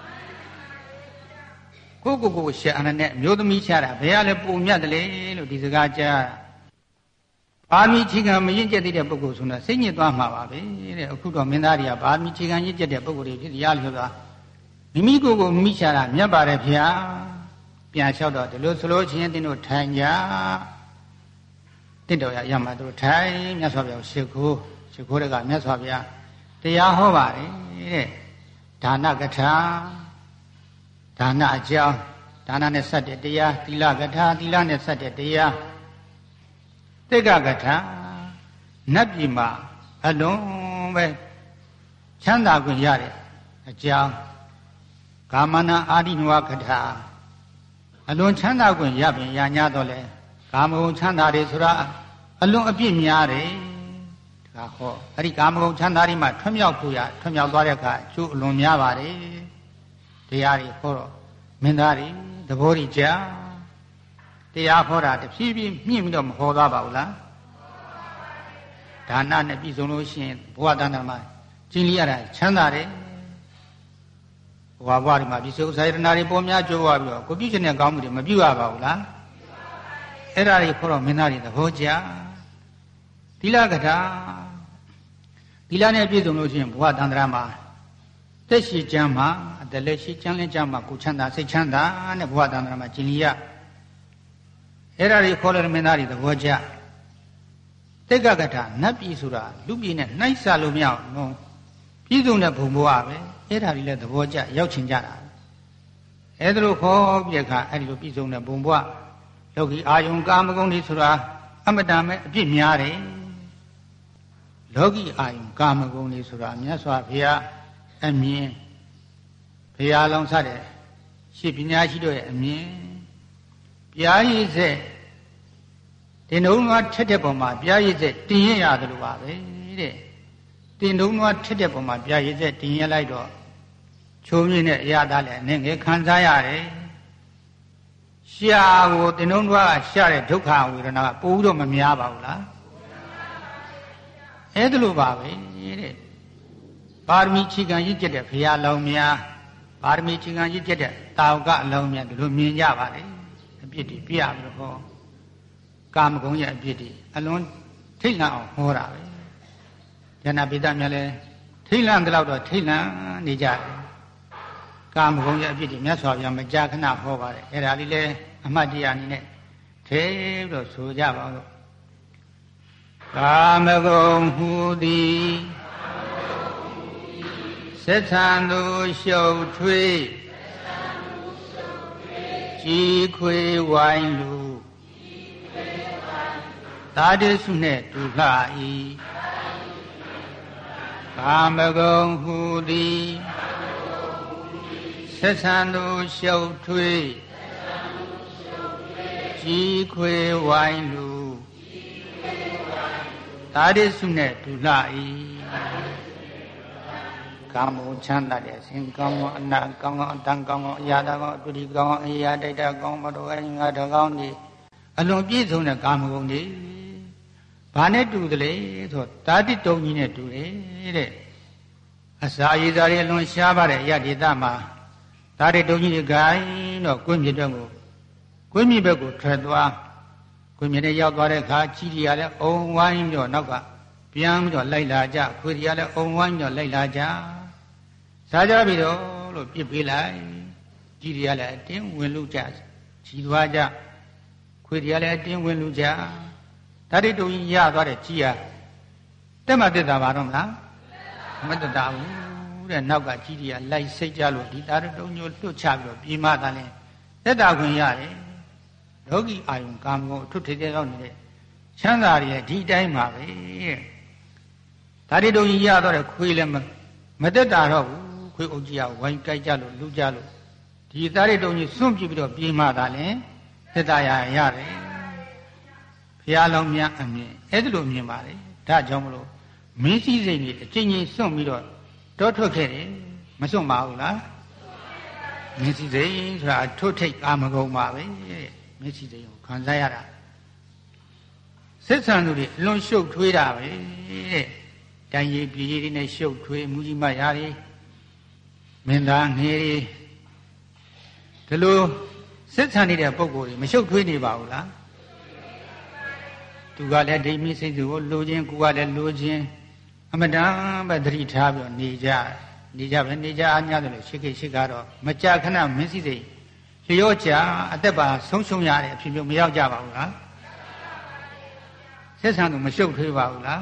ကိုရှာအနနဲ့မျိုးသမီးရှာတာဘယ်ကလဲပုံမြတ်တယ်လေလို့ဒီစကားကြားပါမီချီကမရင်ကျက်တဲ့ပုဂ္ဂိုလ်ဆိုတော့စိတ်ညစ်သွားမှာပါပဲတဲ့အခုတော့မင်းသားတွေကပါမီချီကရင်ကျက်တဲ့ပုဂ္ဂိုလ်တွေဖြစ်ရလို့ဆိုတာမိမိကိုယ်ကိုမိရှာတာမြတ်ပါတယ်ဗျာပြန်လျှောက်တော့ဒီလိုဆိုလို့ချင်းတင်းတို့ထိုင်ကြတင့်တော်ရမှာတို့ထိုင်မြတ်စွာဘုရားရှ िख ိုးတဲ့ကမြတ်စွာဘုရားတရားဟောပါတယ်တဲ့ဒါနကထာဒါနအကြောင်းဒါနနဲ့ဆက်တဲ့တရားသီလကထာသီလနဲ့ဆက်တဲ့တရားတိက္ကကထာနတ်ပြည်မှာအလုံးပဲချမ်းသာခွင့်ရတဲ့အကြောင်းကာမနာအာရိနဝကထာအလွန်ချမ်းသာခွင့်ရပြင်ရ냐တော့လေကာမဂုဏ်ချမ်းသာတွေဆိုတာအလွန်အပြည့်များတယ်ဒါဟောအဲ့ဒီကာမဂုဏ်ချမ်းသာတွေမှာထွံ့မြောက်သွားတဲ့အခါကျိုးအလွန်များပါတယ်တရားတွေဟောတော့မင်းသားတွေသဘောတွေကြားတရားဟောတာတဖြည်းဖြည်းမြင့်ပြီးတော့မဟောသွားပါဘူးလားဒါနနဲ့ပြည်စုံလို့ရှိရင်ဘဝတဏ္ဍာမှာကျင့်ရတာချမ်းသာတယ်ဘဝဒီမှာဒီစုဥစ္စာရဏတွေပေါ်များကြိုးဝါပြီးတော့ကိုပြုချင်တဲ့ကောင်းမှုတွေမပြုရပါဘူးလားအဲ့ဒါတွေခေါ်တော့မင်းသားတွေသဘောကျသီလကထာသီလနဲ့ပြည့်စုံလို့ရှိရင်ဘဝတန္တရာမှာသက်ရှိချမ်းမှာအတလက်ရှိချမ်းလင်းချမ်းမှာကိုချမ်းသာစိတ်ချမ်းသာနဲ့ဘဝတန္တရာမှာကျင်လျရအဲ့ဒါတွေခေါ်လို့မင်းသားတွေသဘောကျတိက္ကကထာနတ်ပြည်ဆိုတာလူပြည်နဲ့နှိုက်စားလို့မရအောင်ပြည့်စုံတဲ့ဘုံဘဝပဲအဲ့ဒါတွေလည်းသဘောကျရောက်ချင်ကြတာအဲ့ဒါလိုခေါ်ပြတဲ့အခါအဲ့ဒီလိုပြည့်စုံတဲ့ဘုံဘဝလောကီအာယုံကာမဂုဏ်တွေဆိုတာအမတန်ပဲအပြစ်များတယ်လောကီအာယုံကာမဂုဏ်တွေဆိုတာမြတ်စွာဘုရားအမြင်ဘုရားလောင်းဆတဲ့ရှေ့ပညာရှိတို့ရဲ့အမြင်ပြားရည်ဆက်တင်တုံးကထက်တဲ့ပုံမှာပြားရည်ဆက်တင်ရရတယ်လို့ပါပဲတဲ့တင်တုံးကထက်တဲ့ပုံမှာပြားရည်ဆက်တင်ရလိုက်တော့ချိုးမြင့်တဲ့အရာသားလည်းအနေငယ်ခံစားရတယ်ရှာကိုတင်တုံးကရှာတဲ့ဒုက္ခဝေဒနာကပို့တော့မများပါဘူးလားအဲ့ဒါလိုပါပဲတဲ့ပါရမီခြေခံရည်ကျက်တဲ့ဘုရားလောင်းများပါရမီခြေခံရည်ကျက်တဲ့တာဝကအလောင်းများဒီလိုမြင်ကြပါလေအပြစ်တွေပြရပြီးတော့ကာမဂုဏ်ရဲ့အပြစ်တွေအလွန်ထိတ်လန့်အောင်ဟောတာပဲဉာဏပိတများလဲထိတ်လန့်တဲ့လောက်တော့ထိတ်လန့်နေကြတယ်ကာမဂုဏ်ရဲ့အပြစ်တွေမြတ်စွာဘုရားမကြာခဏဟောပါတယ်အဲ့ဒါလေးလဲအမှတ်တရအနေနဲ့ထဲပြီးတော့ဆိုကြပါဦးကာမဂုဏ်ဟူသည်ဆက်ဆံသူရှုပ်ထွေးကြီးခွေဝိုင်းလူသာဓုစုနဲ့တူလှ၏ကာမဂုဏ်ဟူသည်ဆက်ဆံသူရှုပ်ထွေးကြီးခွေဝိုင်းလူသာဓုစုနဲ့တူလှ၏ကာမုချမ်းသာတဲ့စင်ကောင်းကောင်းအနာကောင်းကောင်းအတန်ကောင်းကောင်းအရာကောင်းအတူတူကောင်းကောင်းအရာတိုက်တာကောင်းမတော်အငါတော်ကောင်းဒီအလွန်ပြည့်စုံတဲ့ကာမဂုဏ်တွေဘာနဲ့တူတယ်လဲဆိုဓာတိတုံကြီးနဲ့တူတယ်တဲ့အစာရည်စားတွေအလွန်ရှားပါတဲ့အရာဒေသမှာဓာတိတုံကြီးတွေဂိုင်းတော့ကွင်းမြစ်တော့ကွင်းမြစ်ဘက်ကိုထွက်သွားကွင်းမြစ်နဲ့ရောက်သွားတဲ့အခါကြီးကြီးရလဲအုံဝိုင်းပြီးတော့နောက်ကပြန်ပြီးတော့လိုက်လာကြခွေကြီးရလဲအုံဝိုင်းပြီးတော့လိုက်လာကြစားကြပြီတော့လို့ပြစ်ပေးလိုက်ကြီးတွေကလည်းအတင်းဝင်လူကြကြီးသွားကြခွေတွေကလည်းအတင်းဝင်လူကြဓာတိတုံကြီးရသွားတဲ့ကြီးဟာတက်မှတက်တာပါတော့မလားမတက်တာဘူးတဲ့နောက်ကကြီးတွေကလိုက်စိတ်ကြလို့ဒီဓာတိတုံကြီးလွတ်ချပြီးတော့ပြေးမှသာလဲတသက်တာခွင့်ရတယ်လောကီအာယုံကာမဂုဏ်အထွတ်ထိပ်တဲ့ရောက်နေတဲ့ချမ်းသာရဲ့ဒီတိုင်းပါပဲတဲ့ဒါတွေတို့ကြီးရတော့တဲ့ခွေးလည်းမသက်တာတော့ဘူးခွေးအုပ်ကြီးကဝိုင်းကြိုက်ကြလို့လူကြလို့ဒီသားတွေတုံကြီးစွန့်ပြပြီးတော့ပြေးမှသာလဲသက်တာရတယ်ဘုရားလောင်းများအမြင်အဲ့ဒါလိုမြင်ပါလေဒါကြောင့်မလို့မင်းစည်းစိမ်ကြီးအချင်းချင်းစွန့်ပြီးတော့တောထွက်ခဲ့တယ်မစွန့်ပါဘူးလားမင်းစည်းစိမ်ဆိုတာထွတ်ထိပ်ကာမဂုဏ်ပါပဲမင်းစည်းစိမ်ကိုခံစားရတာစစ်ဆန်သူတွေအလွန်ရှုပ်ထွေးတာပဲတဲ့တိုင်းရည်ပြည်ရည်တွေနဲ့ရှုပ်ထွေးမူကြီးမရာတွေမင်းသားငယ်တွေဒီလိုစစ်ဆန်နေတဲ့ပုံကိုယ်တွေမရှုပ်ထွေးနေပါဘူးလားသူကလည်းဒိဋ္ဌိစိတ်ကိုလိုခြင်းကိုကလည်းလိုခြင်းအမတန်ပဲသတိထားပြီးနေကြအားများတယ်လို့ရှိခိရှိကတော့မကြာခဏမင်းစည်းစိမ်လျော့ကြအသက်ပါဆုံးရှုံးရတဲ့အဖြစ်မျိုးမရောက်ကြပါဘူးလားဆက်ဆံသူမရှုပ်ထွေးပါဘူးလား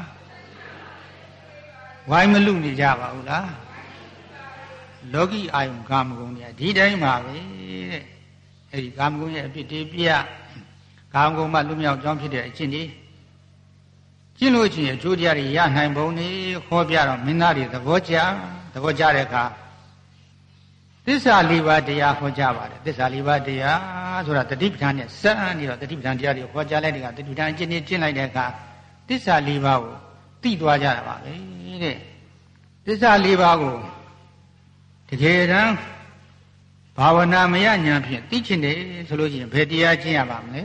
ဝိုင်းမလူနေကြပါဘူးလားလောကီအာယုံကာမဂုဏ်တွေဒီတိုင်းပါပဲတဲ့အဲဒီကာမဂုဏ်ရဲ့အဖြစ်တွေပြကာမဂုဏ်မှလွမြောက်ကြောင်းဖြစ်တဲ့အကျင့်တွေကျင့်လို့ချင်းအကျိုးတရားတွေရနိုင်ပုံတွေဟောပြတော့မင်းသားတွေသဘောကျတဲ့အခါသစ္စာလေးပါးတရားဟောကြပါတယ်သစ္စာလေးပါးတရားဆိုတာတတိပဋ္ဌာန်နဲ့စမ်းနေတော့တတိပဋ္ဌာန်တရားတွေဟောကြားလိုက်တဲ့အခါတတိပဋ္ဌာန်အကျင့်တွေကျင့်လိုက်တဲ့အခါသစ္စာလေးပါးကိုသိသွားကြတာပါပဲတဲ့သစ္စာလေးပါးကိုတကယ်တမ်းဘာဝနာမရညာဖြင့်သိချင်တယ်ဆိုလို့ရှိရင်ဘယ်တရားကျင့်ရပါမလဲ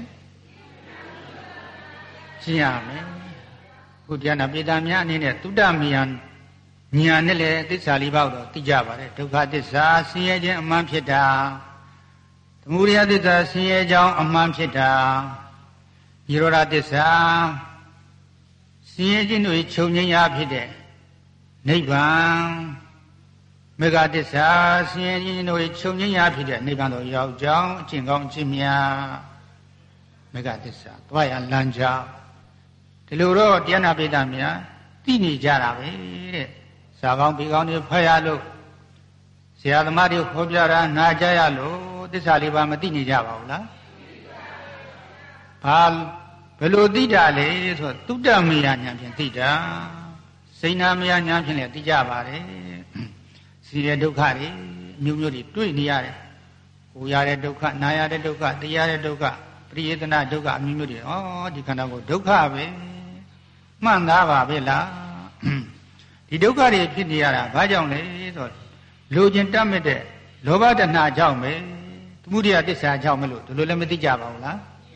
ကျင့်ရမယ်ခုတရားနာပိဋကများအနေနဲ့သုတ္တမယညာနဲ့လည်းသစ္စာလေးပါးတော့သိကြပါတယ်ဒုက္ခသစ္စာဆင်းရဲခြင်းအမှန်ဖြစ်တာသမုဒယသစ္စာဆင်းရဲကြောင်းအမှန်ဖြစ်တာនិရောဓသစ္စာဆင်းရဲခြင်းတို့ချုပ်ငြိမ်းရာဖြစ်တဲ့နိဗ္ဗာန်မေဃသစ္စာဆင်းရဲခြင်းတို့ချုပ်ငြိမ်းရာဖြစ်တဲ့နိဗ္ဗာန်တော်ရောက်ကြောင်းအကျင့်ကောင်းအကျင့်များမေဃသစ္စာသွားရလမ်းကြောင်းဒီလိုတော့တရားနာပိဋကများသိနေကြတာပဲတဲ့စာကောင်းပေကောင်းတွေဖတ်ရလို့ဆရာသမားတွေဟောပြတာနာကြရလို့သစ္စာလေးပါမသိနေကြပါဘူးလားဘယ်လိုသိတာလဲဆိုသုတ္တမေယဉာဏ်ဖြင့်သိတာစိဏမေယဉာဏ်ဖြင့်လည်းသိကြပါတယ်စီရဒုက္ခတွေမျိုးမျိုးတွေတွေ့နေရတယ်ဟိုရတဲ့ဒုက္ခနာရတဲ့ဒုက္ခတရားတဲ့ဒုက္ခပရိယေသနာဒုက္ခအမျိုးမျိုးတွေဩဒီခန္ဓာကိုဒုက္ခပဲမှန်သားပါပဲလားဒီဒုက္ခတွေဖြစ်နေရတာဘာကြောင့်လဲဆိုလိုချင်တတ်မဲ့တဲ့လောဘတဏှာကြောင့်ပဲသမုဒယသစ္စာကြောင့်မလို့ဒီလိုလည်းမသိကြပါဘူးလား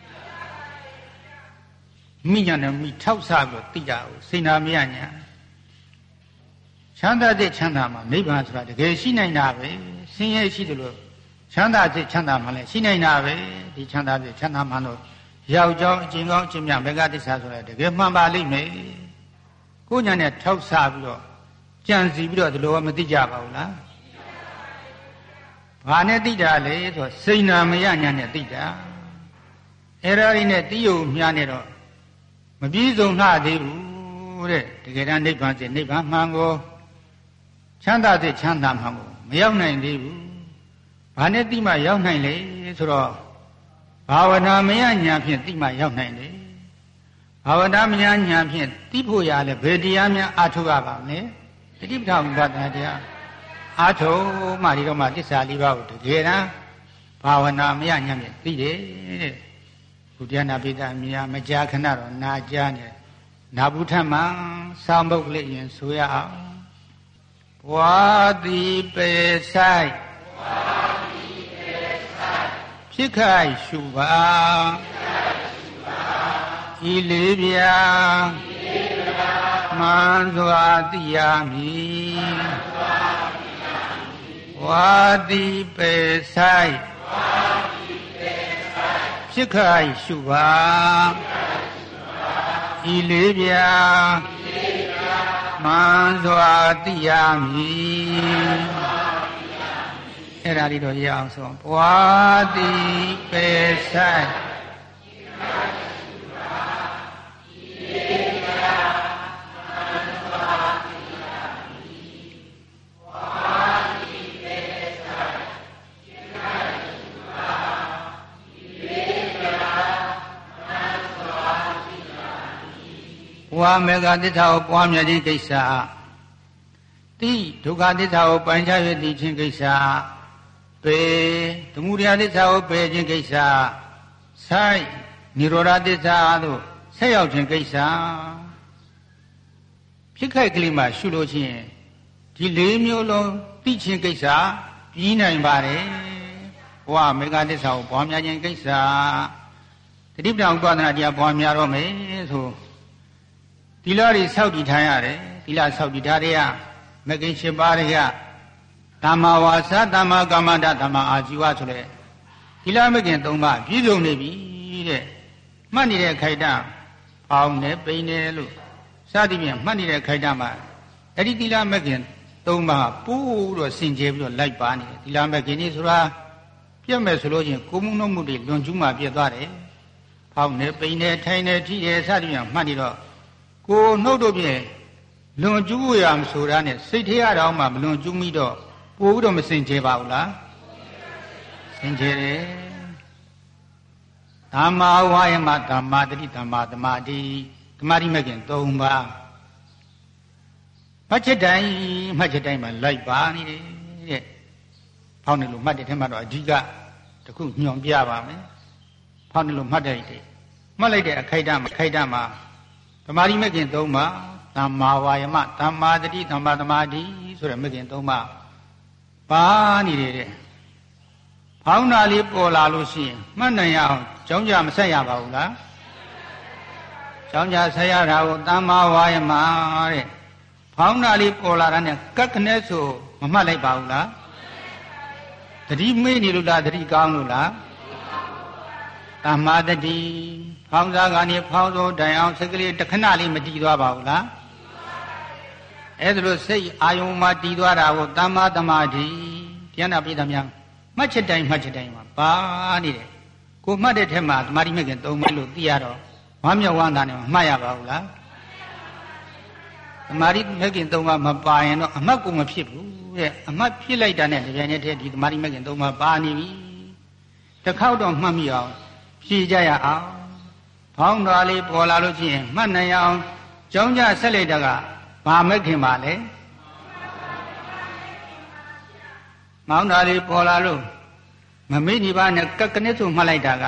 မိညာနဲ့မိထောက်ဆပြီးသိကြဘူးစိဏမယညာချမ်းသာတဲ့ချမ်းသာမှာနိဗ္ဗာန်ဆိုတာတကယ်ရှိနိုင်တာပဲဆင်းရဲရှိတယ်လို့ချမ်းသာတဲ့ချမ်းသာမှလည်းရှိနိုင်တာပဲဒီချမ်းသာတဲ့ချမ်းသာမှတော့ရောက်ကြောင်းအကျင့်ကောင်းအကျင့်မြတ်မေဃသစ္စာဆိုတာတကယ်မှန်ပါလိမ့်မယ်ကိုညာနဲ့ထောက်ဆပြီးတော့ကြံစီပြီးတော့ဒီလိုမသိကြပါဘူးလားဘာနဲ့သိတာလဲဆိုစိဏမယညာနဲ့သိတာအဲ့ဒါလေးနဲ့သိယုံမြားနေတော့မပြည့်စုံလှသေးဘူးတဲ့တကယ်တမ်းနိဗ္ဗာန်စေနိဗ္ဗာန်မှန်ကိုချမ်းသာတဲ့ချမ်းသာမှန်ကိုမရောက်နိုင်သေးဘူးဘာနဲ့သိမှရောက်နိုင်လဲဆိုတော့ဘာဝနာမယညာဖြင့်သိမှရောက်နိုင်တယ်ဘာဝနာမယညာဖြင့်သိဖို့ရလဲဘယ်တရားများအားထုတ်ရပါမလဲတတိပဋ္ဌာန်ဝိပဿနာတရားအားထုတ်မှဒီတော့မှသစ္စာလေးပါးကိုတကယ်တမ်းဘာဝနာမယညာဖြင့်သိတယ်တဲ့ဘုရားနာပိဋကများမကြာခဏတော့နာကြားနေနာဘူးထမှစောင်းပုတ်ကလေးရင်ဆိုရအောင်ဘွာတိပေဆိုင်ဖြစ်ခိုက်ရှုပါဤလေးပြာမှန်စွာသိရမည်ဝါတိပေဆိုင်ဖြစ်ခိုက်ရှုပါဤလေးပြာမှန်စွာသိရမည်အဲ့ဒါလေးတော့ရအောင်ဆိုဘွာတိပေဆိုင်ဤမေဃသစ္စာကိုပွားများခြင်းကိစ္စတိဒုက္ခသစ္စာကိုပိုင်းခြား၍သိခြင်းကိစ္စပေသမုဒယသစ္စာကိုပယ်ခြင်းကိစ္စဆိုင်និရောဓသစ္စာတို့ဆက်ရောက်ခြင်းကိစ္စဖြစ်ခိုက်ကလေးမှရှုလို့ချင်းဒီ၄မျိုးလုံးသိခြင်းကိစ္စပြီးနိုင်ပါတယ်ဘဝမေဃသစ္စာကိုပွားများခြင်းကိစ္စတတိပ္ပံဥပဒနာတရားပွားများတော့မယ်ဆိုသီလတွေဆောက်တည်ထားရတယ်သီလဆောက်တည်ထားတဲ့မဂ္ဂင်၈ပါးတွေကသမ္မာဝါစာသမ္မာကမ္မန္တသမ္မာအာဇီဝဆိုတဲ့သီလမဂ္ဂင်၃ပါးပြည့်စုံနေပြီတဲ့မှတ်နေတဲ့အခိုက်အတန့်ပေါင်းနေပိန်နေလို့စသည်ဖြင့်မှတ်နေတဲ့ခိုက်တမှာအဲ့ဒီသီလမဂ္ဂင်၃ပါးပို့တော့စင်ကြယ်ပြီးတော့လိုက်ပါနေတယ်သီလမဂ္ဂင်ကြီးဆိုတာပြည့်မဲ့ဆိုလို့ချင်းကိုမှုနှုတ်မှုတွေလွန်ကျူးမှပြည့်သွားတယ်ဖောင်းနေပိန်နေထိုင်နေထိတယ်စသည်ဖြင့်မှတ်နေတော့ကိုနှုတ်တို့ဖြင့်လွန်ကျူးရမဆိုတာနဲ့စိတ်ထဲရတော့မှမလွန်ကျူးမိတော့ပို့ပြီးတော့မစင်ကြယ်ပါဘူးလားစင်ကြယ်တယ်သမ္မာဝါယမသမ္မာတတိသမ္မာသမာဓိသမာဓိမဂ်ခင်၃ပါးမှတ်ချက်တိုင်းမှာလိုက်ပါနေတယ်တဲ့ဖောင်းနေလို့မှတ်တဲ့ထဲမှာတော့အဓိကတခုညွန်ပြပါမယ်ဖောင်းနေလို့မှတ်တဲ့မှတ်လိုက်တဲ့အခိုက်အတန့်မှာသမာဓိမဂ်ခင်၃ပါးသမ္မာဝါယမသမ္မာတတိသမ္မာသမာဓိဆိုတဲ့မဂ်ခင်၃ပါးပါနေတယ်တဲ့ဖောင်းတာလေးပေါ်လာလို့ရှိရင်မှတ်နိုင်ရအောင်ကြောင်းကြမဆက်ရပါဘူးလားကြောင်းကြဆက်ရတာကိုသမ္မာဝါယမတဲ့ဖောင်းတာလေးပေါ်လာတာနဲ့ကက်ခနဲ့ဆိုမမှတ်လိုက်ပါဘူးလားတတိမေ့နေလို့လားတတိကောင်းလို့လားသမ္မာတတိဖောင်းစားကနေဖောင်းစိုးတိုင်အောင်စိတ်ကလေးတစ်ခဏလေးမတည်သွားပါဘူးလားအဲ့ဒါလို့စိတ်အာယုံမှာတည်သွားတာကိုသမ္မာသမာဓိတရားနာပိဋကများမှတ်ချက်တိုင်းမှာပါနေတယ်ကိုမှတ်တဲ့ထက်မှာသမာဓိမဂ်ခင်၃ပါးလို့သိရတော့ဝမ်းမြောက်ဝမ်းသာနဲ့မှတ်ရပါဘူးလားသမာဓိမဂ်ခင်၃ပါးမပါရင်တော့အမှတ်ကိုမဖြစ်ဘူးတဲ့အမှတ်ဖြစ်လိုက်တာနဲ့တပြိုင်နက်တည်းဒီသမာဓိမဂ်ခင်၃ပါးပါနေပြီတစ်ခေါက်တော့မှတ်မိအောင်ဖြည့်ကြရအောင်ဖောင်းတော်လေးပေါ်လာလို့ရှိရင်မှတ်နိုင်အောင်ကြောင်းကြဆက်လိုက်တာကဘာမဂ်ခင်ပါလဲမောင်းတော်လေးပေါ်လာလို့မမေ့ဒီပါနဲ့ကက်ကနစ်ဆိုမှတ်လိုက်တာက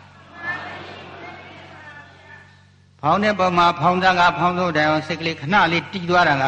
ဖောင်းတဲ့ပုံမှာဖောင်းသားကဖောင်းစိုးတယ်အောင်စိတ်ကလေးခဏလေးတီးသွားတာ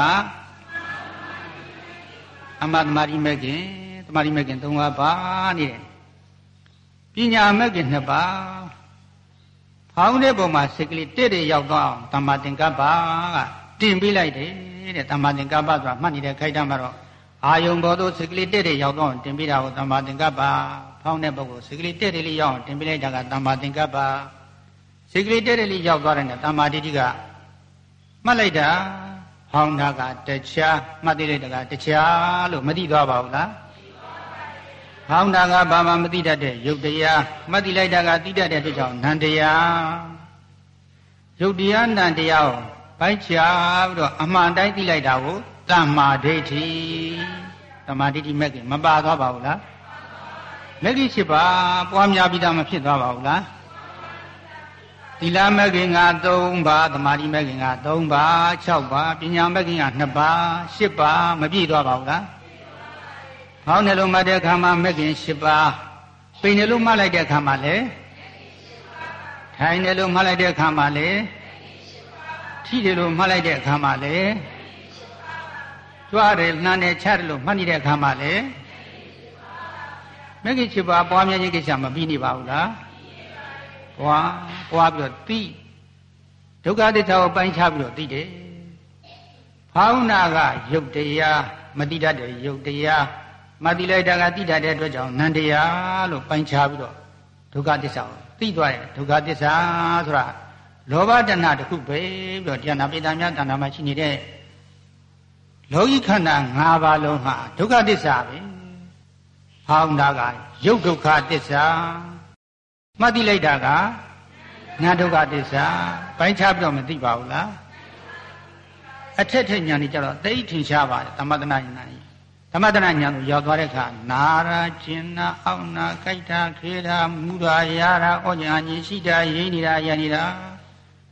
ကအမသမာဓိမဂ်ခင်သမာဓိမဂ်ခင်၃ပါးပါနေတယ်ပညာမဂ်ခင်၂ပါးဖောင်းတဲ့ပုံမှာစိတ်ကလေးတဲ့ရောက်သွားအောင်သမ္မာသင်္ကပ္ပကတင်ပေးလိုက်တယ်တဲ့သမ္မာသင်္ကပ္ပဆိုတာမှတ်နေတဲ့ခိုက်တမ်းမှာတော့အာယုံဘောတို့စိတ်ကလေးတဲ့ရောက်သွားအောင်တင်ပေးတာကိုသမ္မာသင်္ကပ္ပဖောင်းတဲ့ပုဂ္ဂိုလ်စိတ်ကလေးတဲ့လေးရောက်အောင်တင်ပေးလိုက်တာကသမ္မာသင်္ကပ္ပစိတ်ကလေးတဲ့လေးရောက်သွားတဲ့နဲ့သမ္မာဒိဋ္ဌိကမှတ်လိုက်တာဖောင်းတာကတခြားမှတ်သိလိုက်တာကတခြားလို့မသိသွားပါဘူးလားဖောင်းတာကဘာမှမသိတတ်တဲ့ယုတ်တရားမှတ်သိလိုက်တာကသိတတ်တဲ့အတွက်ကြောင့်နန္တရားယုတ်တရားနန္တရားကိုပိုင်းခြားပြီးတော့အမှန်တိုင်းသိလိုက်တာကိုသမ္မာဒိဋ္ဌိသမ္မာဒိဋ္ဌိမဂ်ခင်မပါသွားပါဘူးလားမဂ်ကြီး7ပါးပွားများပြီးသားမဖြစ်သွားပါဘူးလားသီလမဂ်ခင်က3ပါးသမာဓိမဂ်ခင်က3ပါး6ပါးပညာမဂ်ခင်က2ပါး10ပါးမပြည့်သွားပါဘူးလားဖောင်းတယ်လို့မှတ်တဲ့အခါမှာမဂ်ခင်10ပါးပိန်တယ်လို့မှတ်လိုက်တဲ့အခါမှာလည်းထိုင်တယ်လို့မှတ်လိုက်တဲ့အခါမှာလည်းထိတယ်လို့မှတ်လိုက်တဲ့အခါမှာလည်းကြွားတယ်နှမ်းတယ်ချတယ်လို့မှတ်နေတဲ့အခါမှာလည်းမဂ္ဂင်7ပါးပွားများခြင်းကိစ္စမပြီးနေပါဘူးလားပွားပြီးတော့သိဒုက္ခသစ္စာကိုပိုင်းခြားပြီးတော့သိတယ်ဖောင်းနာကယုတ်တရားမတိတတ်တဲ့ယုတ်တရားမတိလိုက်တာကတိတတ်တဲ့အတွက်ကြောင့်နန္တရားလို့ပိုင်းခြားပြီးတော့ဒုက္ခသစ္စာကိုသိသွားတယ်ဒုက္ခသစ္စာဆိုတာလောဘတဏှာတစ်ခုပဲပြီးတော့တရားနာပိဋကများတဏှာမှာရှိနေတဲ့လောကီခန္ဓာ5ပါးလုံးဟာဒုက္ခသစ္စာပဲဖောင်းတာကယုတ်ဒုက္ခသစ္စာမှတ်သိလိုက်တာကနာဒုက္ခသစ္စာပိုင်းခြားပြီးတော့မသိပါဘူးလားအထက်ထက်ဉာဏ်นี่ကြတော့သိထင်ရှားပါတယ်သမထနာဉာဏ်นี่သမထနာဉာဏ်ကိုရောက်သွားတဲ့အခါနာရာကျင်နာအောက်နာကြိုက်တာခေတာမူတာရာရာဩညာဉာဏ်ရှိတာရိနေတာရနေတာ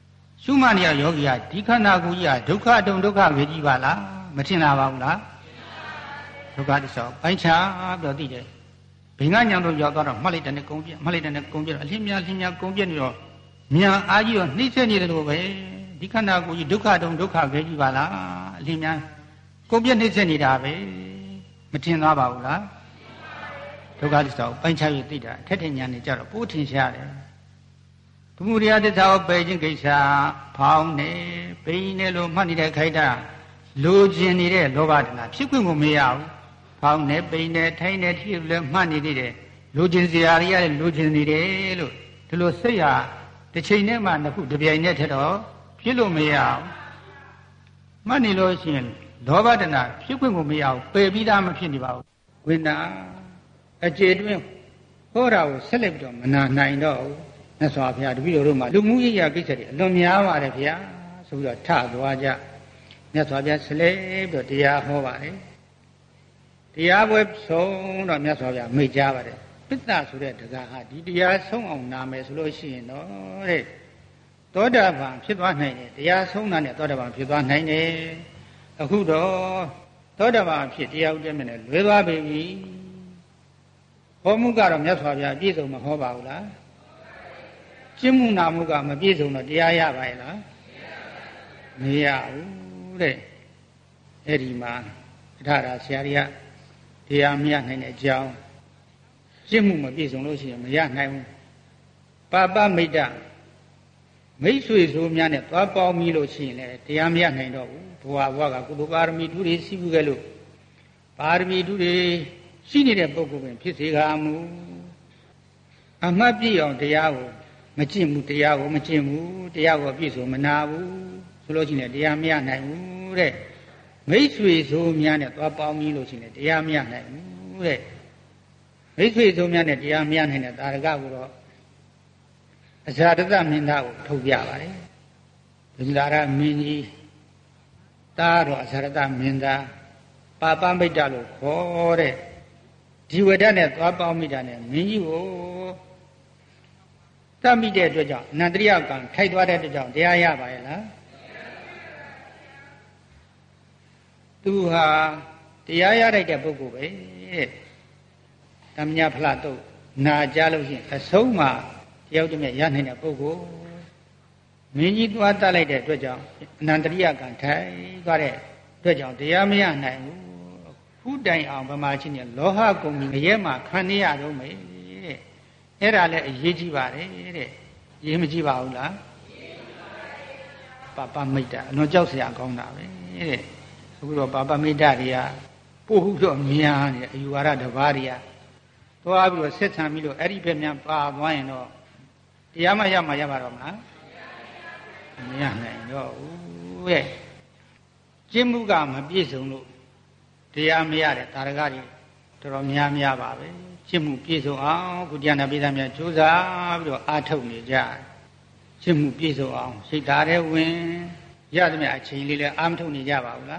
ရှုမှတ်နေရယောဂီကဒီခန္ဓာကိုယ်ကြီးကဒုက္ခတုံဒုက္ခပဲကြီးပါလားမထင်လာပါဘူးလားဒုက္ခသစ္စာပိုင်းခြားပြီးတော့သိတယ်ဘင်္ဂညာတို့ရောက်တော့မှတ်လိုက်တဲ့ကုံပြမှတ်လိုက်တဲ့ကုံပြအလင်းများကုံပြနေတော့မြန်အားကြီးတော့နှိမ့်ဆက်နေတယ်လို့ပဲဒီခန္ဓာကိုယ်ကြီးဒုက္ခတုံဒုက္ခပဲကြီးပါလားအလင်းများကုံပြနှိမ့်ဆက်နေတာပဲမထင်သွားပါဘူးလားဒုက္ခသစ္စာကိုပိုင်းခြားပြီးသိတာထက်ထင်ညာနေကြတော့ပိုးထင်ရှားတယ်သမုဒယသစ္စာကိုပယ်ခြင်းကိစ္စဖောင်းနေပိန်နေလို့မှတ်နေတဲ့ခိုက်တာလိုချင်နေတဲ့လောဘတဏှာဖြစ်ခွင့်ကိုမရဘူးဖောင်းနေပိန်နေထိုင်နေထိလည်းမှတ်နေသေးတယ်လိုချင်စရာတွေရတယ်လိုချင်နေတယ်လို့ဒီလိုစိတ်ဟာတစ်ချိန်နဲ့မှနှစ်ခုတစ်ပြိုင်နက်ထက်တော့ဖြစ်လို့မရဘူးမှတ်နေလို့ရှိရင်လောဘတဏှာဖြစ်ခွင့်ကိုမရဘူးပယ်ပြီးသားမဖြစ်နေပါဘူးဝိညာအကျေတွင်ဟောတာကိုဆက်လက်ပြီးတော့မနာနိုင်တော့ဘူးမြတ်စွာဘုရားတပည့်တော်တို့မှာလူမှုရေးရာကိစ္စတွေအလွန်များပါတယ်ဗျာဆိုပြီးတော့ထသွားကြမြတ်စွာဘုရားဆလဲပြီးတော့တရားဟောပါတယ်တရားပွဲဆုံးတော့မြတ်စွာဘုရားမိတ်ကြားပါတယ်ပိဿဆိုတဲ့တရားဟာဒီတရားဆုံးအောင်နာမယ်ဆိုလို့ရှိရင်တော့တဲ့သောတာပန်ဖြစ်သွားနိုင်တယ်တရားဆုံးတာနဲ့သောတာပန်ဖြစ်သွားနိုင်တယ်အခုတော့သောတာပန်ဖြစ်တရားဥဒ္ဒမနဲ့လွဲသွားပြီဟောမှုကတော့မြတ်စွာဘုရားအပြည့်စုံမဟောပါဘူးလားကျင့်မှုနာမှုကမပြည့်စုံတော့တရားရပါရဲ့လားမရဘူးတဲ့အဲ့ဒီမှာအထာရဆရာကြီးကတရားမရနိုင်တဲ့အကြောင်းကျင့်မှုမပြည့်စုံလို့ရှိရင်မရနိုင်ဘူးပါပမိတ်တမိတ်ဆွေဆိုများနဲ့သွားပေါင်းပြီးလို့ရှိရင်လည်းတရားမရနိုင်တော့ဘူးဘဝဘဝကကုသိုလ်ပါရမီထူးတွေရှိဘူးကဲလို့ပါရမီထူးတွေရှိနေတဲ့ပုဂ္ဂိုလ်ပင်ဖြစ်စေကာမူအမှတ်ပြည့်အောင်တရားကိုမကျင့်ဘူးတရားကိုမကျင့်ဘူးတရားကိုပြည့်စုံမနာဘူးဆိုလို့ရှိရင်တရားမရနိုင်ဘူးတဲ့မိတ်ဆွေဆိုများနဲ့သွားပေါင်းပြီးလို့ရှိရင်တရားမရနိုင်ဘူးတဲ့မိတ်ဆွေဆိုများနဲ့တရားမရနိုင်တဲ့တာရကကိုတော့အဇာတတမင်းသားကိုထုတ်ပြပါတယ်ဘုရားရမင်းကြီးတားတော့အဇာတတမင်းသားပါပမိတ်တလို့ခေါ်တဲ့ဒီဝဒနဲ့သွားပေါင်းမိတာနဲ့မင်းကြီးကိုတတ်မိတဲ့အတွက်ကြောင့်အနန္တရိယကံထိုက်သွားတဲ့အတွက်ကြောင့်တရားရပါရဲ့လားသူဟာတရားရလိုက်တဲ့ပုဂ္ဂိုလ်ပဲတမညာဖလားတော့နာကြလို့ရှိရင်အဆုံးမှာတယောက်တည်းရနိုင်တဲ့ပုဂ္ဂိုလ်မင်းကြီးသွားတတ်လိုက်တဲ့အတွက်ကြောင့်အနန္တရိယကံထိုက်သွားတဲ့အတွက်ကြောင့်တရားမရနိုင်ဘူးခုတိုင်အောင်ဗမာချင်းနဲ့လောဟကုံကြီးငရဲမှာခံနေရတော့မယ်တဲ့အဲ့ဒါလည်းအရေးကြီးပါတယ်တဲ့ရေးမကြည့်ပါဘူးလားပါပမိတ်တာအလွန်ကြောက်စရာကောင်းတာပဲတဲ့အခုတော့ပါပမိတ်တာတွေကပို့ဟုတော့များနေအယူဝါဒတစ်ပါးတွေကသွားပြီးတော့ဆက်ဆံပြီးတော့အဲ့ဒီဘက်များပါသွားရင်တော့တရားမရမှာရပါတော့မလားမရနိုင်တော့ဘူးတဲ့ကျင့်မှုကမပြည့်စုံလို့တရားမရတဲ့တာရကတွေတော်တော်များပါပဲကျင့်မှုပြည့်စုံအောင်ကုတရားနာပိသများကြိုးစားပြီးတော့အားထုတ်နေကြကျင့်မှုပြည့်စုံအောင်စိတ်ဓာတ်ထဲဝင်ရသမျှအချိန်လေးလည်းအားမထုတ်နေကြပါဘူးလား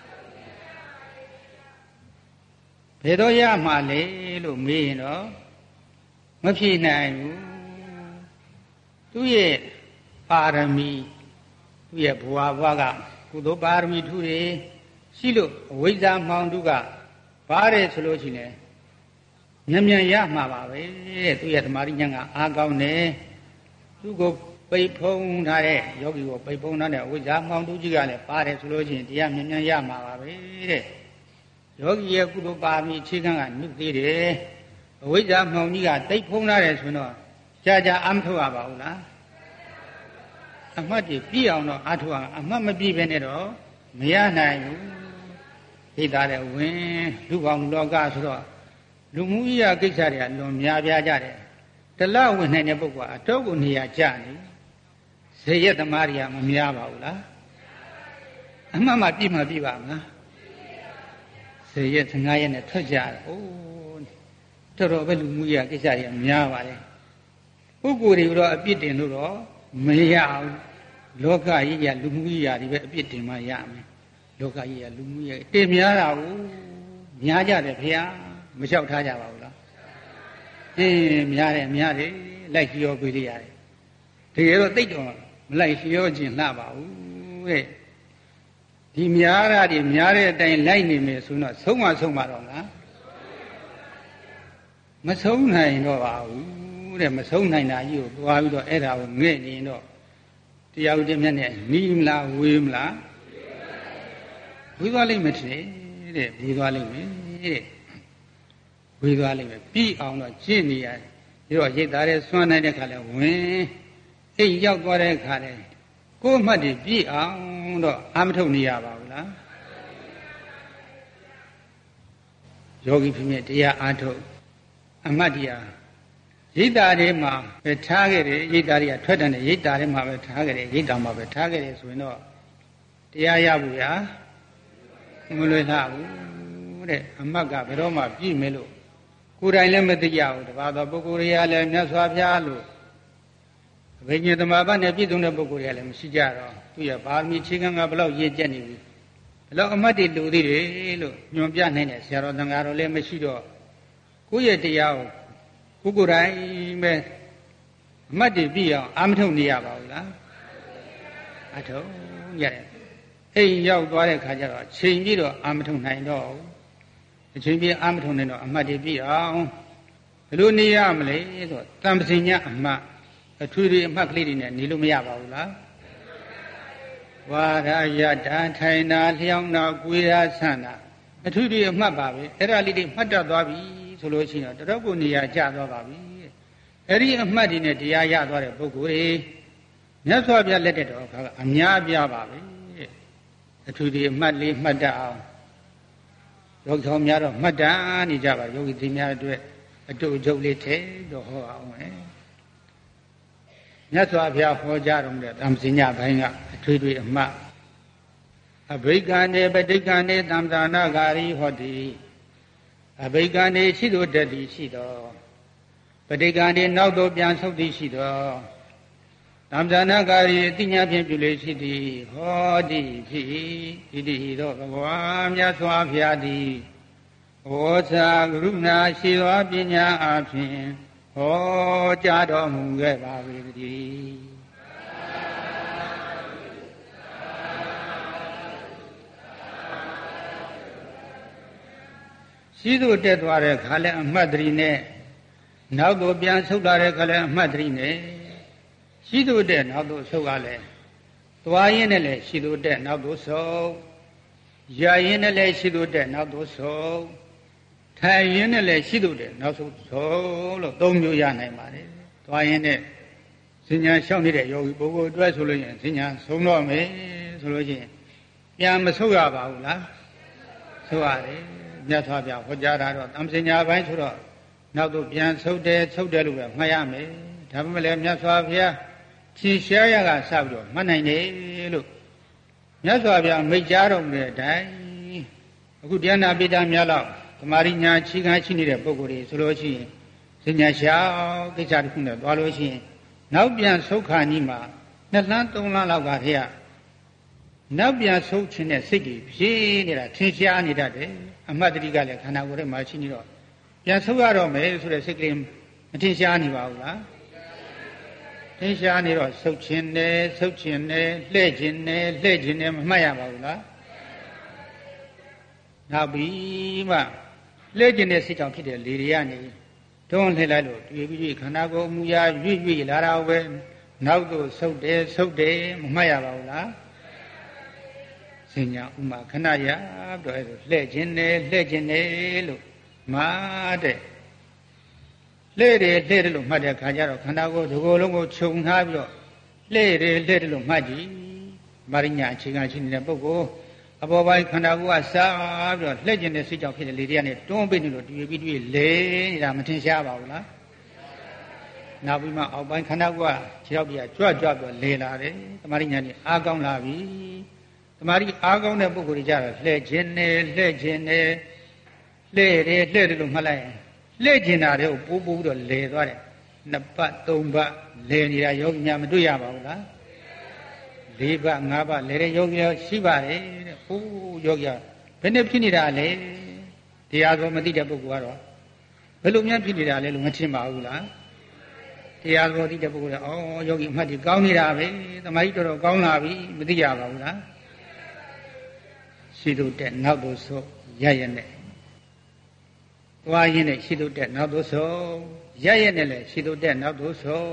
ဘယ်တော့ရမှာလဲလို့မေးရင်တော့မဖြေနိုင်ဘူးသူရဲ့ပါရမီသူရဲ့ဘဝဘဝကကုသိုလ်ပါရမီထူးတွေရှိလို့အဝိဇ္ဇာမှောင်တုကပါတယ်ဆိုလို့ရှိရင်မြန်ရမှာပါပဲတဲ့သူရဲ့သမာဓိဉာဏ်ကအားကောင်းတယ်သူကိုပိတ်ဖုံးထားတဲ့ယောဂီကိုပိတ်ဖုံးထားတဲ့အဝိဇ္ဇာမှောင်တုကြီးကလည်းပါတယ်ဆိုလို့ရှိရင်တရားမြန်ရမှာပါပဲတဲ့ယောဂီရဲ့ကုသိုလ်ပါရမီအခြေခံကနုသေးတယ်အဝိဇ္ဇာမှောင်ကြီးကတိတ်ဖုံးထားတယ်ဆိုတော့ကြာအမထုတ်ရပါဘူးလားအမှတ်တွေပြည့်အောင်တော့အထုတ်ရအမှတ်မပြည့်ပဲနဲ့တော့မရနိုင်ဘူးသိတာတဲ့ဝင်လူပေါင်းလူလောကဆိုတော့လူမှုရေးရာကိစ္စတွေကလွန်များပြားကြတယ်တလဝင်နိုင်တဲ့ပုဂ္ဂိုလ်အတော့ကိုနေရာကျနေဇေယျသမားတွေကမများပါဘူးလားအမှတ်မှပြည့်မှပြည့်ပါမလားဇေယျ15ရက်နဲ့ထွက်ကြတယ်အိုးတော်တော်ပဲလူမှုရေးရာကိစ္စတွေကများပါလေပုဂ္ဂိုလ်တွေတော့အပြစ်တင်လို့တော့မရဘူးလောကကြီးကလူမှုရေးရာတွေပဲအပြစ်တင်မှရမယ်လောကကြီးကလူမှုရေးတင်များတာကိုများကြတယ်ဖေဟာမလျှောက်ထားကြပါဘူးလားများတယ်လိုက်ကြည့်ရောပြေးလိုက်ရတယ်တကယ်တော့သိတော့လိုက်လျောခြင်းလှပါဘူးတဲ့ဒီများရတွေများတဲ့အတိုင်းလိုက်နေမယ်ဆိုတော့ဆုံးမတော့လားမဆုံးနိုင်တော့ပါဘူးတဲ့မဆုံးနိုင်တာကြီးကိုသွားပြီးတော့အဲ့ဒါကိုငဲ့နေတော့တရားဥဒိမြတ်နဲ့နီးမလားဝေးမလားဝေးသွားလိမ့်မယ်တဲ့ဝေးသွားလိမ့်မယ်တဲ့ဝေးသွားလိမ့်မယ်ပြီးအောင်တော့ကျင့်နေရတယ်ပြီးတော့ရိတ်သားတဲ့စွန့်နိုင်တဲ့ခါလဲဝင်အိမ်ရောက်သွားတဲ့ခါလဲကိုယ်အမှတ်တွေပြည့်အောင်တော့အာမထုတ်နေရပါဘူးလားယောဂီဖြစ်ဖြစ်တရားအားထုတ်အမှတ်တရားရိတ်သားတွေမှာပဲထားခဲ့တယ်ရိတ်သားတွေကထွက်တယ်ရိတ်သားတွေမှာပဲထားခဲ့တယ်ရိတ်သားမှာပဲထားခဲ့တယ်ဆိုရင်တော့တရားရဘူးရာမလွယ်လှဘူးတဲ့အမှတ်ကဘယ်တော့မှပြည့်မယ်လို့ကိုယ်တိုင်လည်းမသိကြဘူးတပါးသောပုဂ္ဂိုလ်တွေကလည်းမြတ်စွာဘုရားလို့အဘိညာဉ်သမာပတ်နဲ့ပြည့်စုံတဲ့ပုဂ္ဂိုလ်တွေကလည်းမရှိကြတော့သူရပါရမီခြေခံကဘလောက်ရင့်ကျက်နေပြီဘလောက်အမှတ်တွေလူသေးတယ်လို့ညွန်ပြနိုင်တဲ့ဆရာတော်သံဃာတော်လည်းမရှိတော့ကိုယ့်ရဲ့တရားကိုကိုယ်တိုင်ပဲအမှတ်တွေပြည့်အောင်အာမထုတ်နေရပါဘူးလားအထုတ်ရတယ်အိမ်ရောက်သွားတဲ့ခါကျတော့ချိန်ပြီးတော့အာမထုတ်နိုင်တော့အချိန်ပြည့်အာမထုံနေတော့အမှတ်တွေပြည့်အောင်ဘယ်လိုနေရမလဲဆိုတံပစင်ညအမှတ်အထွေထွေအမှတ်ကလေးတွေနဲ့နေလို့မရပါဘူးလားဝါရယတာထိုင်တာလျှောင်းတာကိုယ်ရာဆန့်တာအထွေထွေအမှတ်ပါပဲအဲ့ဒါလေးတွေမှတ်တတ်သွားပြီဆိုလို့ရှိရင်တော့တော်ကိုနေရာကျသွားပါပြီအဲ့ဒီအမှတ်တွေနဲ့တရားရသွားတဲ့ပုဂ္ဂိုလ်တွေမြတ်စွာဘုရားလက်ထက်တော်ကအများပြားပါပဲအထွေထွေအမှတ်လေးမှတ်တတ်အောင်ယောဂီတော်များတော့မှတ်တမ်းနေကြပါယောဂီတွေများအတွက်အတုအကျုပ်လေးထဲတော့ဟောအောင်မယ်မြတ်စွာဘုရားဟောကြားတော်မူတဲ့သံဃာဘိုင်းကအထွေထွေအမှတ်အဘိက္ခဏေပဋိက္ခဏေသံသနာဂာရိဟောတိအဘိက္ခဏေရှိသောတတိရှိသောပဋိက္ခဏေနောက်သို့ပြန်ဆုတ်သည်ရှိသောသံသနာဂာရိအတိညာဖြင့်ပြုလေရှိသည်ဟောတိဖြစ်ဣတိဟိသောဘဂဝါမြတ်စွာဘုရားသည်ဝေါဇာကရုဏာရှိသောပညာအဖြင့်ဟောကြားတော်မူခဲ့ပါ၏တည်းရှိသူတက်သွားတဲ့ခါလဲအမှတ်တရနဲ့နောက်သို့ပြန်ဆုတ်လာတဲ့ခါလဲအမှတ်တရနဲ့ရှိသူတက်နောက်သို့ဆုတ်ရလဲသွားရင်းနဲ့လဲရှိသူတက်နောက်သို့ဆုတ်ရရင်းနဲ့လဲရှိသူတက်နောက်သို့ဆုတ်ထိုင်ရင်းနဲ့လည်းရှိသူတယ်နောက်ဆုံးလို့သုံးမျိုးရနိုင်ပါတယ်။သွားရင်းနဲ့စဉ္ညာလျှောက်နေတဲ့ယောဂီပုဂ္ဂိုလ်အတွက်ဆိုလို့ရင်စဉ္ညာဆုံးတော့မယ်ဆိုလို့ချင်းပြန်မဆုတ်ရပါဘူးလား။ဆုတ်ရတယ်။မြတ်စွာဘုရားဟောကြားတာတော့သံစဉ္ညာပိုင်းဆိုတော့နောက်တော့ပြန်ဆုတ်တယ်လို့ပဲမှတ်ရမယ်။ဒါပေမဲ့လည်းမြတ်စွာဘုရားဖြေရှားရကစပြီးတော့မှတ်နိုင်တယ်လို့မြတ်စွာဘုရားမိန့်ကြားတော်မူတဲ့အတိုင်းအခုတရားနာပိဋကများလောက်သမာရိညာခြေခံရှိနေတဲ့ပုဂ္ဂိုလ်တွေဆိုလို့ရှိရင်စဉ္ညာလျှောက်ကိစ္စတစ်ခုနဲ့သွားလို့ရှိရင်နောက်ပြန်ဆုတ်ခါကြီးမှာ2လ3လလောက်ကတည်းကနောက်ပြန်ဆုတ်ခြင်းနဲ့စိတ်ကြီးဖြည်းနေတာထင်ရှားနေတတ်တယ်အမှတ်တတိကလည်းခန္ဓာကိုယ်ထဲမှာရှိနေတော့ပြန်ဆုတ်ရတော့မယ်ဆိုတဲ့စိတ်ကလေးမထင်ရှားနေပါဘူးလားထင်ရှားနေတော့ဆုတ်ခြင်းနဲ့လှည့်ခြင်းနဲ့မမှတ်ရပါဘူးလားနောက်ပြီးမှလှည့်ကျင်တဲ့စိတ်ကြောင့်ဖြစ်တဲ့လေတွေကနေတွန်းလှည့်လိုက်လို့တွေ့ပြီးခန္ဓာကိုယ်မူရာရွေ့လာတာပဲနောက်သို့ဆုတ်တယ်မမှတ်ရပါဘူးလားစဉ္ညာဥမာခဏရတော့အဲ့လိုလှည့်ကျင်တယ်လို့မှားတဲ့လှည့်တယ်လို့မှတ်တဲ့ခါကျတော့ခန္ဓာကိုယ်ဒီကိုယ်လုံးကိုခြုံထားပြီးတော့လှည့်တယ်လို့မှတ်ကြည့်မာရိညာအခြေခံရှိနေတဲ့ပုဂ္ဂိုလ်အပေါ်ပိုင်းခန္ဓာကိုယ်ကစားပြီးတော့လှည့်ကျင်တဲ့စိတ်ကြောင့်ဖြစ်တဲ့လေတွေကနေတွန်းပိတ်နေလို့တွေ့ပြီးလေနေတာမထင်ရှားပါဘူးလားနောက်ပြီးမှအောက်ပိုင်းခန္ဓာကိုယ်ကခြေထောက်တွေကကြွပြီးလေလာတယ်တမာရိညာนี่အားကောင်းလာပြီတမာရိအားကောင်းတဲ့ပုဂ္ဂိုလ်တွေကြတော့လှည့်ကျင်တယ်လှည့်တယ်လို့မှတ်လိုက်ရင်လှည့်ကျင်တာတွေကိုပိုးတော့လေသွားတယ်2ပတ်3ပတ်လေနေတာယောဂီများမတွေ့ရပါဘူးလား4ပတ်5ပတ်လေတဲ့ယောဂီရောရှိပါတယ်တဲ့။ဟိုးယောဂီဘယ်နဲ့ဖြစ်နေတာလဲ။တရားဆိုမသိတဲ့ပုဂ္ဂိုလ်ကတော့ဘယ်လိုများဖြစ်နေတာလဲလို့မထင်ပါဘူးလား။တရားသဘောသိတဲ့ပုဂ္ဂိုလ်ကယောဂီအမှတ်ဒီကောင်းနေတာပဲသမာဓိတော်တော်ကောင်းလာပြီမသိရပါဘူးလားရှိလို့တဲ့နောက်သို့ဆိုရရနဲ့သွားရင်းနဲ့ရှိလို့တဲ့နောက်သို့ဆိုရရနဲ့လည်းရှိလို့တဲ့နောက်သို့ဆို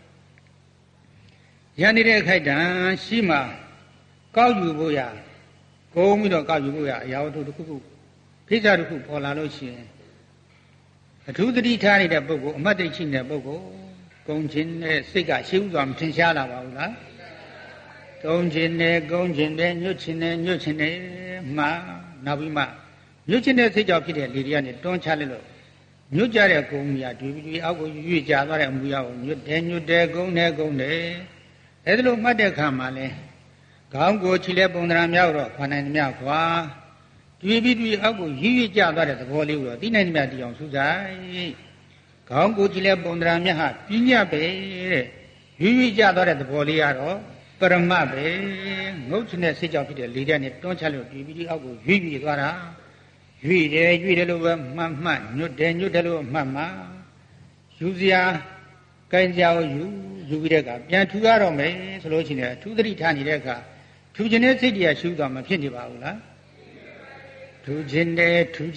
ရနေတဲ့ခိုက်တံရှိမှကောက်ယူဖို့ရကုန်းပြီးတော့ကောက်ယူဖို့ရအရာဝတ္ထုတစ်ခုခုဖိစ္ဆာတစ်ခုပေါ်လာလို့ရှိရင်အထူးသတိထားနေတဲ့ပုဂ္ဂိုလ်အမှတ်တရရှိနေတဲ့ပုဂ္ဂိုလ်ကုန်းခြင်းနဲ့စိတ်ကရှိဥစွာမထင်ရှားလာပါဘူးလားကုန်းခြင်းနဲ့ကုန်းခြင်းနဲ့ညွတ်ခြင်းနဲ့ညွတ်ခြင်းနဲ့မှနောက်ပြီးမှညွတ်ခြင်းတဲ့စိတ်ကြောင့်ဖြစ်တဲ့လေတွေကနေတွန်းချလိုက်လို့ညွတ်ကြတဲ့ကုန်းမြာတွေ့အောက်ကိုရွေ့ကြသွားတဲ့အမူအရာကိုညွတ်တယ်ကုန်းတယ်အဲဒါလိုမှတ်တဲ့အခါမှာလဲခေါင်းကိုခြေလက်ပုံသဏ္ဍာန်မြောက်တော့ခွာနိုင်သမျှခွာတွေ့အောက်ကိုရွေ့ကြသွားတဲ့သဘောလေးကိုတော့သိနိုင်သမျှတရားစူးစိုက်ခေါင်းကိုကြည့်လဲပုံသဏ္ဍာန်မြတ်ဟာပြညတ်ပဲတဲ့ရွေ့ကြသွားတဲ့သဘောလေးကတော့ပရမတ်ပဲငုတ်ချင်တဲ့စိတ်ကြောင့်ဖြစ်တဲ့လေတဲ့နဲ့တွန်းချလို့တွေ့အောက်ကိုရွေ့သွားတာရွေ့တယ်လို့ပဲမှတ်ညွတ်တယ်လို့မှတ်ယူစရာကိုင်းစရာကိုယူပြီးတဲ့အခါပြန်ထူရတော့မယ်ဆိုလို့ရှိရင်ထူသတိထားနေတဲ့အခါထူခြင်းတဲ့စိတ်တရားရှုသွားမှဖြစ်နေပါဘူးလားထူခြင်းတဲ့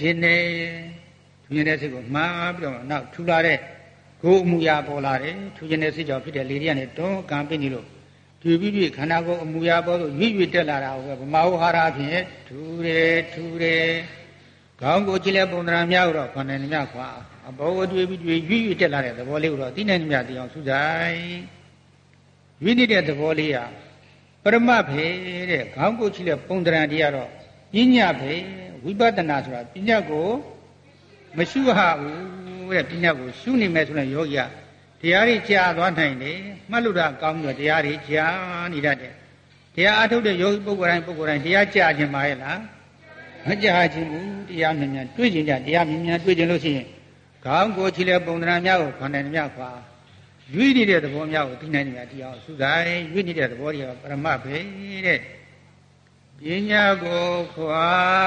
စိတ်ကိုမှားပြီးတော့နောက်ထူလာတဲ့ကိုယ်အမူအရာပေါ်လာတယ်ထူခြင်းတဲ့စိတ်ကြောင့်ဖြစ်တဲ့လေတွေကနေတွန်းကန်ပြနေလို့တွေ့ခန္ဓာကိုယ်အမူအရာပေါ်လို့ရွေ့တက်လာတာကိုပဲဗမာဝဟာရဖြင့်ထူတယ်ခေါင်းကိုကြည့်လဲပုံသဏ္ဍာန်များတော့ခန္ဓာနဲ့များခွာအဘောကိုတွေ့ရွေ့တက်လာတဲ့သဘောလေးကိုတော့သိနိုင်မြတ်တရားစူးစိုက်ရွေ့နေတဲ့သဘောလေးဟာပရမတ်ပဲတဲ့ခေါင်းကိုကြည့်လဲပုံသဏ္ဍာန်တရားတော့ပညာပဲဝိပဿနာဆိုတာပညာကိုမရှုရဘူးတဲ့ပညာကိုရှုနေမယ်ဆိုရင်ယောဂီကတရားတွေကြာသွားနိုင်တယ်မှတ်လို့တာကောင်းပြီးတော့တရားတွေကြာနေတတ်တယ်တရားအထုတ်တဲ့ယောဂီပုဂ္ဂိုလ်တိုင်းတရားကြာခြင်းပါရဲ့လားမကြာခြင်းဘူးတရားမြင်မြန်တွေ့ခြင်းတရားမြင်မြန်တွေ့ခြင်းလို့ရှိရင်ခေါင်းကိုခြေလက်ပုံသဏ္ဍာန်များကိုခွန်တယ်များခွာရွေ့နေတဲ့သဘောများကိုသိနိုင်တယ်တရားစူးစိုက်ရွေ့နေတဲ့သဘောတွေကပရမတ်ပဲတဲ့ပညာကိုခွာ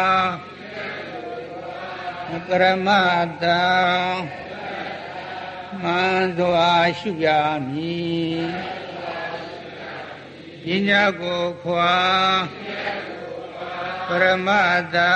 ပရမတ္တမှန်စွာရှုရမည်ပညာကိုခွာပရမတ္တ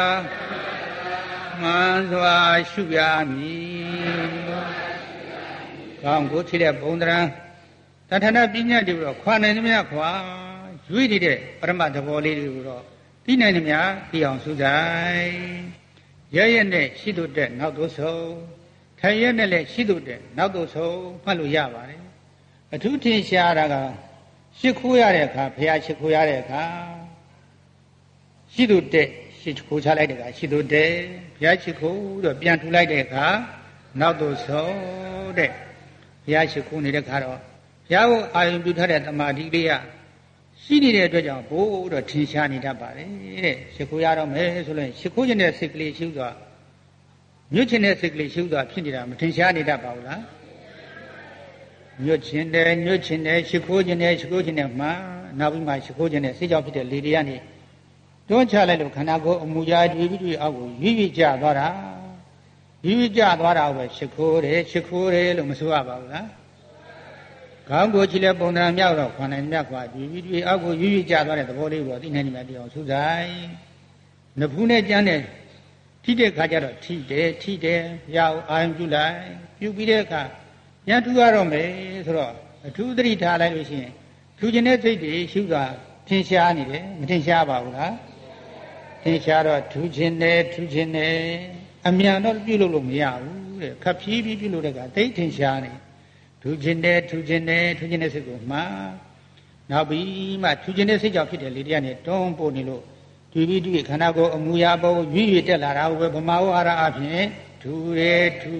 မှန်စွာရှုရမည်ကောင်းကိုခြေတဲ့ဘုံတရံတထဏပညာတွေတော့ခွာနိုင်သမျှခွာရွေ့နေတဲ့ပရမတ်သဘောလေးတွေကိုတော့သိနိုင်သမျှသိအောင်စူးစိုက်ရရနဲ့ရှိတို့တဲ့နောက်သို့ဆုံးထိုင်ရနဲ့လည်းရှိတို့တဲ့နောက်သို့ဆုံးမှတ်လို့ရပါတယ်အထူးထင်ရှားတာကရှ िख ိုးရတဲ့အခါဘုရားရှ िख ိုးရတဲ့အခါရှိတို့တဲ့ရှ िख ိုးချလိုက်တဲ့အခါရှိတို့တဲ့ဘုရားရှ िख ိုးတော့ပြန်ထူလိုက်တဲ့အခါနောက်သို့ဆုံးတဲ့ဘုရားရှ िख ိုးနေတဲ့အခါတော့ဘုရားကိုအာရုံပြုထားတဲ့တမာတိလေးကရှိနေတဲ့အတွက်ကြောင့်ဘိုးတော့ထင်ရှားနေတတ်ပါတယ်တဲ့ရှ िख ိုးရတော့မယ်ဆိုရင်ရှ िख ိုးခြင်းတဲ့စိတ်ကလေးရှုသွားညွတ်ခြင်းတဲ့စိတ်ကလေးရှုသွားဖြစ်နေတာမထင်ရှားနေတတ်ပါဘူးလားညွတ်ခြင်းတဲ့ရှ िख ိုးခြင်းတဲ့မှနောက်ပြီးမှရှ िख ိုးခြင်းတဲ့စိတ်ကြောင့်ဖြစ်တဲ့လေတွေကနေတွန်းချလိုက်လို့ခန္ဓာကိုယ်အမူအရာတွေ့အောက်ကိုရွေ့ကြသွားတာကိုပဲရှ िख ိုးတယ်လို့မဆိုရပါဘူးလားခေါင်းကိုခြေလက်ပုံသဏ္ဍာန်မြောက်တော့ခွန်နိုင်မြတ်ခွာတွေ့အောက်ကိုရွေ့ကြသွားတဲ့သဘောလေးကိုသိနိုင်နေမှတရားစူးစိုက်နဖူးနဲ့ကြမ်းတဲ့ထိတဲ့ခါကျတော့ထိတယ်ရအောင်အာရုံပြုလိုက်ပြုပြီးတဲ့အခါညထူရတော့မယ်ဆိုတော့အထူးသတိထားလိုက်လို့ရှိရင်ထူခြင်းတဲ့စိတ်တွေရှုတာထင်ရှားနေတယ်မထင်ရှားပါဘူးလားထင်ရှားတော့ထူခြင်းနဲ့အမြန်တော့ပြုလို့မရဘူးတဲ့ခပ်ဖြည်းဖြည်းပြုလို့တဲ့ကသိထင်ရှားနေထူခြင်းနဲ့စိတ်ကိုမှားနောက်ပြီးမှထူခြင်းတဲ့စိတ်ကြောင့်ဖြစ်တဲ့လေတရားနဲ့တွန်းပို့နေလို့တွေ့ခန္ဓာကိုယ်အမူအရာပေါ်ရွေ့တက်လာတာကိုပဲဗမာဝါရအဖြစ်ထူတယ်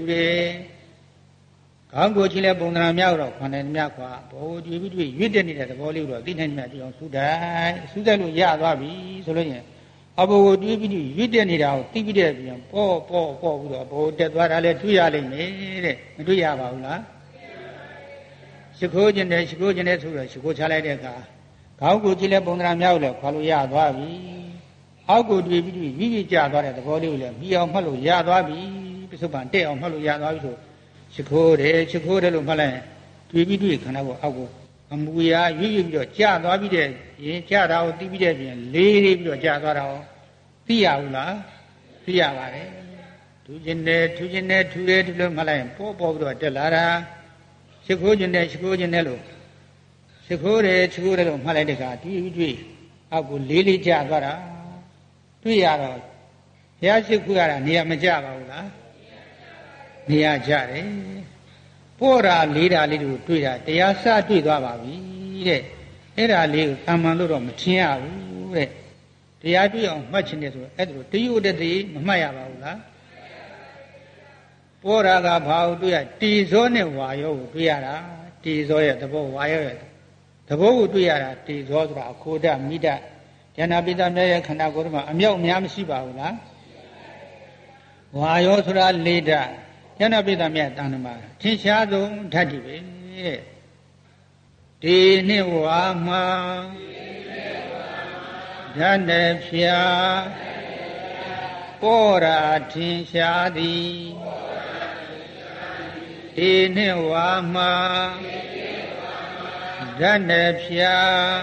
ခေါင်းကိုခြေလက်ပုံသဏ္ဍာန်မြောက်တော့ခွန်တယ်မြတ်ခွာဘောတွေ့ရွေ့တက်နေတဲ့သဘောလေးကိုတော့သိနိုင်မြတ်တရားစူးတိုက်လို့ရသွားပြီဆိုလို့ရင်အဘောကိုတွေ့ပြီးရွေ့တက်နေတာကိုသိပြီးတဲ့ပြန်ပေါ့ပြီးတော့ဘောတက်သွားတာလဲတွေ့ရလိမ့်မယ်တဲ့မတွေ့ရပါဘူးလားရှ िख ိုးခြင်းတဲ့ဆိုတော့ရှ िख ိုးချလိုက်တဲ့အခါခေါင်းကိုကြည့်လဲပုံသဏ္ဍာန်မြောက်လဲခွာလို့ရသွားပြီအောက်ကိုတွေ့ပြီးရွေ့ကြသွားတဲ့သဘောလေးကိုလည်းပြီးအောင်မှတ်လို့ရသွားပြီပစ္စုပန်တက်အောင်မှတ်လို့ရသွားပြီဆိုရှ िख ိုးတယ်လို့မှတ်လိုက်တွေ့ပြီးတွေ့ခန္ဓာကိုအောက်ကိုအမူအရာရွရွပြီးတော့ကြာသွားပြီးတဲ့ရင်ကြာတာကိုသိပြီးတဲ့ပြင်လေးလေးပြီးတော့ကြာသွားတာကိုသိရဘူးလားသိရပါတယ်ထူးခြင်းနဲ့ထူးခြင်းနဲ့ထူတယ်ထူလို့မှလိုက်ရင်ပေါ်ပေါ်ပြီးတော့တက်လာတာရှိခိုးခြင်းနဲ့ရှိခိုးခြင်းနဲ့လို့ရှိခိုးတယ်ရှိခိုးတယ်လို့မှလိုက်တဲ့အခါတွေ့ပြီးတွေ့အောက်ကိုလေးလေးကြာသွားတာတွေ့ရတော့ဘုရားရှိခိုးရတာနေရာမကျပါဘူးလားနေရာကျတယ်ပေါ်တာလေးတာလေးတို့တွေ့တာတရားစတွေ့သွားပါပြီတဲ့အဲ့ဒါလေးကိုအမှန်လို့တော့မထင်ရဘူးတဲ့တရားတွေ့အောင်မှတ်ချင်တယ်ဆိုတော့အဲ့ဒါတရုတ်တည်းမမှတ်ရပါဘူးလားပေါ်တာကဘာကိုတွေ့ရတီဇောနဲ့ဝါယောကိုတွေ့ရတာတီဇောရဲ့သဘောဝါယောရဲ့သဘောကိုတွေ့ရတာတီဇောဆိုတာအခိုဒမိဒဉာဏပိတမြတ်ရဲ့ခန္ဓာကိုယ်မှာအမြောက်များမရှိပါဘူးလားဝါယောဆိုတာလေးဓာတ်ဉာဏပိတမြတ်တဏ္ဍမှာထင်ရှားဆုံးဓာတ်တွေပဲတဲ့ဒီနှစ်ဝါမှာဓာတ်နဲ့ဖြာပေါ်ရာထင်ရှားသည်ဒီနှစ်ဝါမှာဓာတ်နဲ့ဖြာ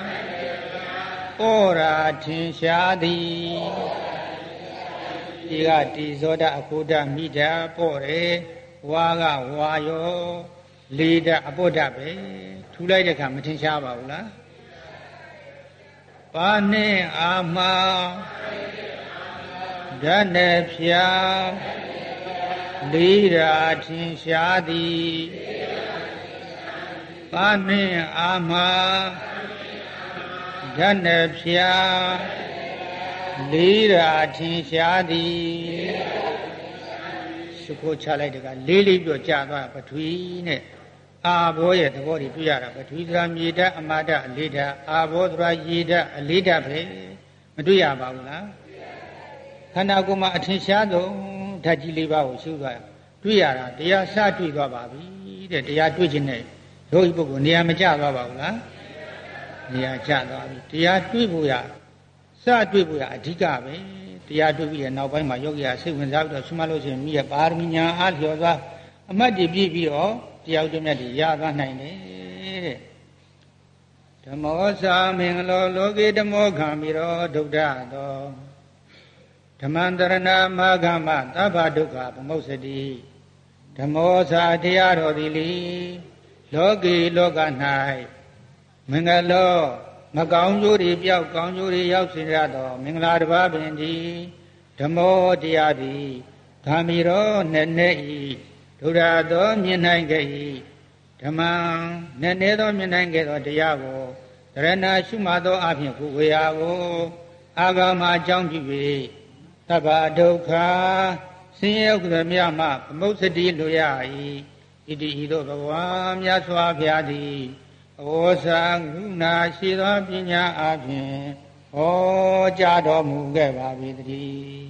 ပေါ်ရာထင်ရှားသည်ဒီကတိဇောဒအကုဒမိဒပေါ်တယ်ဝါကဝါယောလေးဓာတ်အပုဒ္ဒပဲထူလိုက်တဲ့အခါမထင်ရှားပါဘူးလားဘာနဲ့အာမဓာတ်နဲ့ဖြာလေးဓာတ်ထင်ရှားသည်ဘာနဲ့အာမဓာတ်နဲ့ဖြာလေးဓာတ်ထင်ရှားသည်ရှုခိုးချလိုက်တဲ့ကလေးလေးပြောကြာသွားပထဝီနဲ့အာဘောရဲ့သဘောတွေတွေ့ရတာပထဝီဆိုတာမြေဓာတ်အမာဓာတ်အလေးဓာတ်အာဘောဆိုတာရေဓာတ်အလေးဓာတ်ပဲမတွေ့ရပါဘူးလားခန္ဓာကိုယ်မှာအထင်ရှားဆုံးဓာတ်ကြီးလေးပါးကိုရှုသွားတွေ့ရတာတရားစတွေ့သွားပါပြီတဲ့တရားတွေ့ခြင်းနဲ့ဒုဤပုဂ္ဂိုလ်နေရာမကျသွားပါဘူးလားနေရာကျသွားပြီတရားတွေ့ဖို့ရစတွေ့ဖို့ရအဓိကပဲတရားတွေ့ပြီးတဲ့နောက်ပိုင်းမှာယောဂီကစိတ်ဝင်စားပြီးတော့ရှုမှတ်လို့ရှိရင်မိရဲ့ပါရမီညာအားလျော်သွားအမှတ်တည်ပြီးတော့တရားဥဒ္ဓမြတ်တွေရသွားနိုင်တယ်တဲ့ဓမ္မောသာမင်္ဂလောလောကေဓမ္မောခံပြီးတော့ဒုဒ္ဒသောဓမ္မန္တရဏမာဂမသဗ္ဗဒုက္ခပမုစ္စတိဓမ္မောသာတရားတော်သည်လေလောကေလောက၌မင်္ဂလောမကောင်းကျိုးတွေပြောက်ကောင်းကျိုးတွေရောက်စေရသောမင်္ဂလာတစ်ပါးပင်ဒီဓမ္မောတရားသည်ဂာမိရောနဲ့နဲ့ဤဒုရသောမြင်နိုင်ခဲ့၏ဓမ္မနဲ့နဲ့သောမြင်နိုင်ခဲ့သောတရားကိုတရဏရှုမှတ်သောအဖြစ်ကိုဝေယကိုအာဂမအကြောင်းပြု၍သဗ္ဗဒုက္ခဆင်းရဲဥက္ကမြမပမုစ္စတိလိုရ၏ဣတိဤသို့ဘဂဝါမြတ်စွာဘုရားသည်ဩဇာကရုဏာရှိသောပညာအပြင်ဟောကြားတော်မူခဲ့ပါ၏တည်း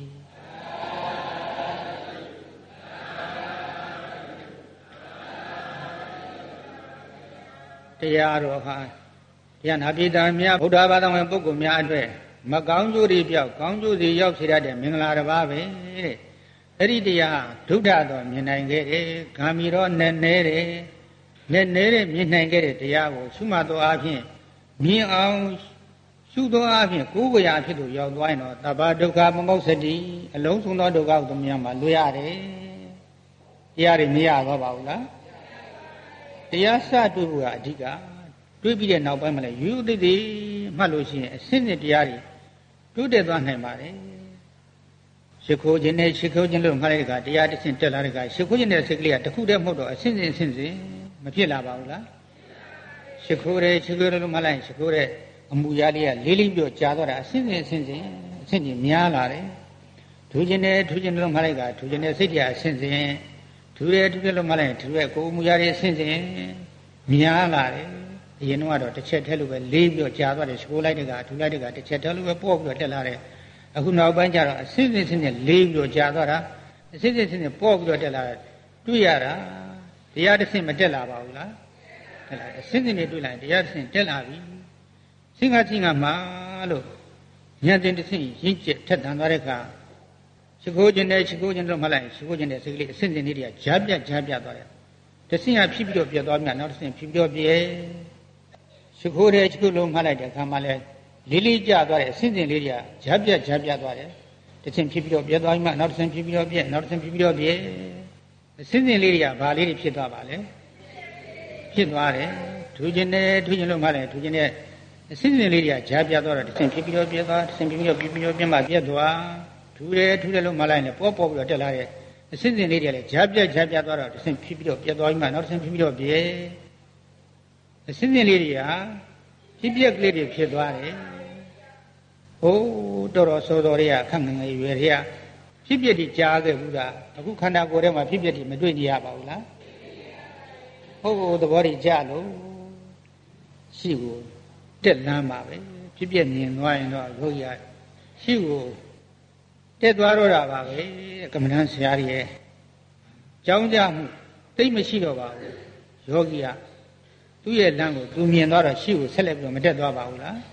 တရားတော်ဟာတရားနာပိတာများဗုဒ္ဓဘာသာဝင်ပုဂ္ဂိုလ်များအတွက်မကောင်းကျိုးတွေပြောက်ကောင်းကျိုးတွေရောက်စေရတဲ့မင်္ဂလာတစ်ပါးပဲတဲ့အဲ့ဒီတရားဒုဒ္ဒတော်မြင်နိုင်ခဲ့တယ်ဂာမီရောနဲ့နဲတယ်နဲ့နေတဲ့မြင်နိုင်ခဲ့တဲ့တရားကိုရှုမှတ်သောအဖြစ်မြင်အောင်ရှုသောအဖြစ်ကိုယ်ဝေယအဖြစ်သို့ရောက်သွားရင်တော့သဗ္ဗဒုက္ခပမုစ္စတိအလုံးစုံသောဒုက္ခကိုမြင်မှာလွတ်ရတယ်တရားတွေမရတော့ပါဘူးလားတရားစတွေ့ဖို့ကအဓိကတွေ့ပြီးတဲ့နောက်ပိုင်းမှာလည်းယူသိသိမှတ်လို့ရှိရင်အစစ်စစ်တရားတွေတိုးတက်သွားနိုင်ပါတယ်ရှိခိုးခြင်းနဲ့ရှိခိုးခြင်းလို့မှတ်လိုက်တဲ့အခါတရားတစ်ဆင့်တက်လာတဲ့အခါရှိခိုးခြင်းတဲ့စိတ်ကလေးကတစ်ခုတည်းမဟုတ်တော့အစစ်စစ်အစစ်စစ်မဖြစ်လာပါဘူးလားရှိခိုးတယ်ရှိခိုးတယ်လို့မှတ်လိုက်ရင်ရှိခိုးတဲ့အမူအရာလေးကလေးလေးပြောကြာတော့တာအစစ်စစ်အစစ်စစ်အစစ်စစ်များလာတယ်ထူးခြင်းနဲ့ထူးခြင်းလို့မှတ်လိုက်ကထူးခြင်းတဲ့စိတ်တရားအစစ်စစ်ထူးတယ်ထူးတယ်လို့မှတ်လိုက်ရင်ထူးတဲ့ကိုယ်အမူအရာတွေအစစ်စစ်များလာတယ်အရင်တော့တစ်ချက်ထဲလို့ပဲလေးပြောကြာသွားတယ်ရှိခိုးလိုက်တဲ့ကထူးလိုက်တဲ့ကတစ်ချက်ထဲလို့ပဲပေါ့ပြီးတော့တက်လာတယ်အခုနောက်ပိုင်းကျတော့အစစ်စစ်နဲ့လေးပြီးတော့ကြာသွားတာအစစ်စစ်နဲ့ပေါ့ပြီးတော့တက်လာတယ်တွေ့ရတာတရားတစ်ဆင့်မတက်လာပါဘူးလားတက်လာအစစ်စစ်နဲ့တွေ့လိုက်တရားတစ်ဆင့်တက်လာပြီစဉ်းကားချင်းကမှာလို့ဉာဏ်တင်တစ်ဆင့်ရင့်ကျက်ထက်သန်သွားတဲ့အခါရှိခိုးခြင်းနဲ့ရှိခိုးခြင်းတော့မှလိုက်ရှိခိုးခြင်းတဲ့စိတ်ကလေးအစစ်စစ်လေးတွေကကြားပြတ်သွားတယ်တဆင့်ရဖြစ်ပြီးတော့ပြတ်သွားမြတ်နောက်တစ်ဆင့်ဖြစ်ပြီးတော့ပြဲရှိခိုးတဲ့ရှိခိုးလုံးမှတ်လိုက်တဲ့အခါမှာလဲလေးလေးကျသွားတဲ့အဆင့်လေးတွေကဂျားပြတ်သွားတယ်တစ်ဆင့်ဖြစ်ပြီးတော့ပြတ်သွားပြီးမှနောက်တစ်ဆင့်ဖြစ်ပြီးတော့ပြဲနောက်တစ်ဆင့်ဖြစ်ပြီးတော့ပြဲအဆင့်လေးတွေကဘာလေးတွေဖြစ်သွားပါလဲဖြစ်သွားတယ်ထူးခြင်းနဲ့ထူးခြင်းလို့မှလည်းထူးခြင်းနဲ့အဆင့်လေးတွေကဂျားပြတ်သွားတော့တစ်ဆင့်ဖြစ်ပြီးတော့ပြဲသွားတစ်ဆင့်ဖြစ်ပြီးတော့ပြဲမှပြတ်သွားထူးတယ်လို့မှလိုက်ရင်ပေါ်ပြီးတော့တက်လာတဲ့အဆင့်လေးတွေကလည်းဂျားပြတ်သွားတော့တစ်ဆင့်ဖြစ်ပြီးတော့ပြတ်သွားပြီးမှနောက်တစ်ဆင့်ဖြစ်ပြီးတော့ပြဲအဆင့်လေးတွေကဖြစ်ပြက်ကလေးတွေဖြစ်သွားတယ်ဟိုးတော်စောတော်တွေကအခက်ငယ်ရွယ်တွေကဖြစ်ပြက်တွေကြားခဲ့ဘူးလားအခုခန္ဓာကိုယ်ထဲမှာဖြစ်ပြက်တွေမတွေ့ကြရပါဘူးလားဟုတ်သဘောတွေကြားလို့ရှိကိုတက်လမ်းပါပဲဖြစ်ပြက်မြင်သွားရင်တော့ယောဂီကရှိကိုတက်သွားတော့တာပါပဲကမ္မဋ္ဌာန်းဆရာကြီးရဲ့ကြောင်းကြမှုသိမရှိတော့ပါဘူးယောဂီကသူ့ရဲ့လမ်းကိုသူမြင်သွားတော့ရှိကိုဆက်လက်ပြီးတော့မတက်သွားပါဘူးလား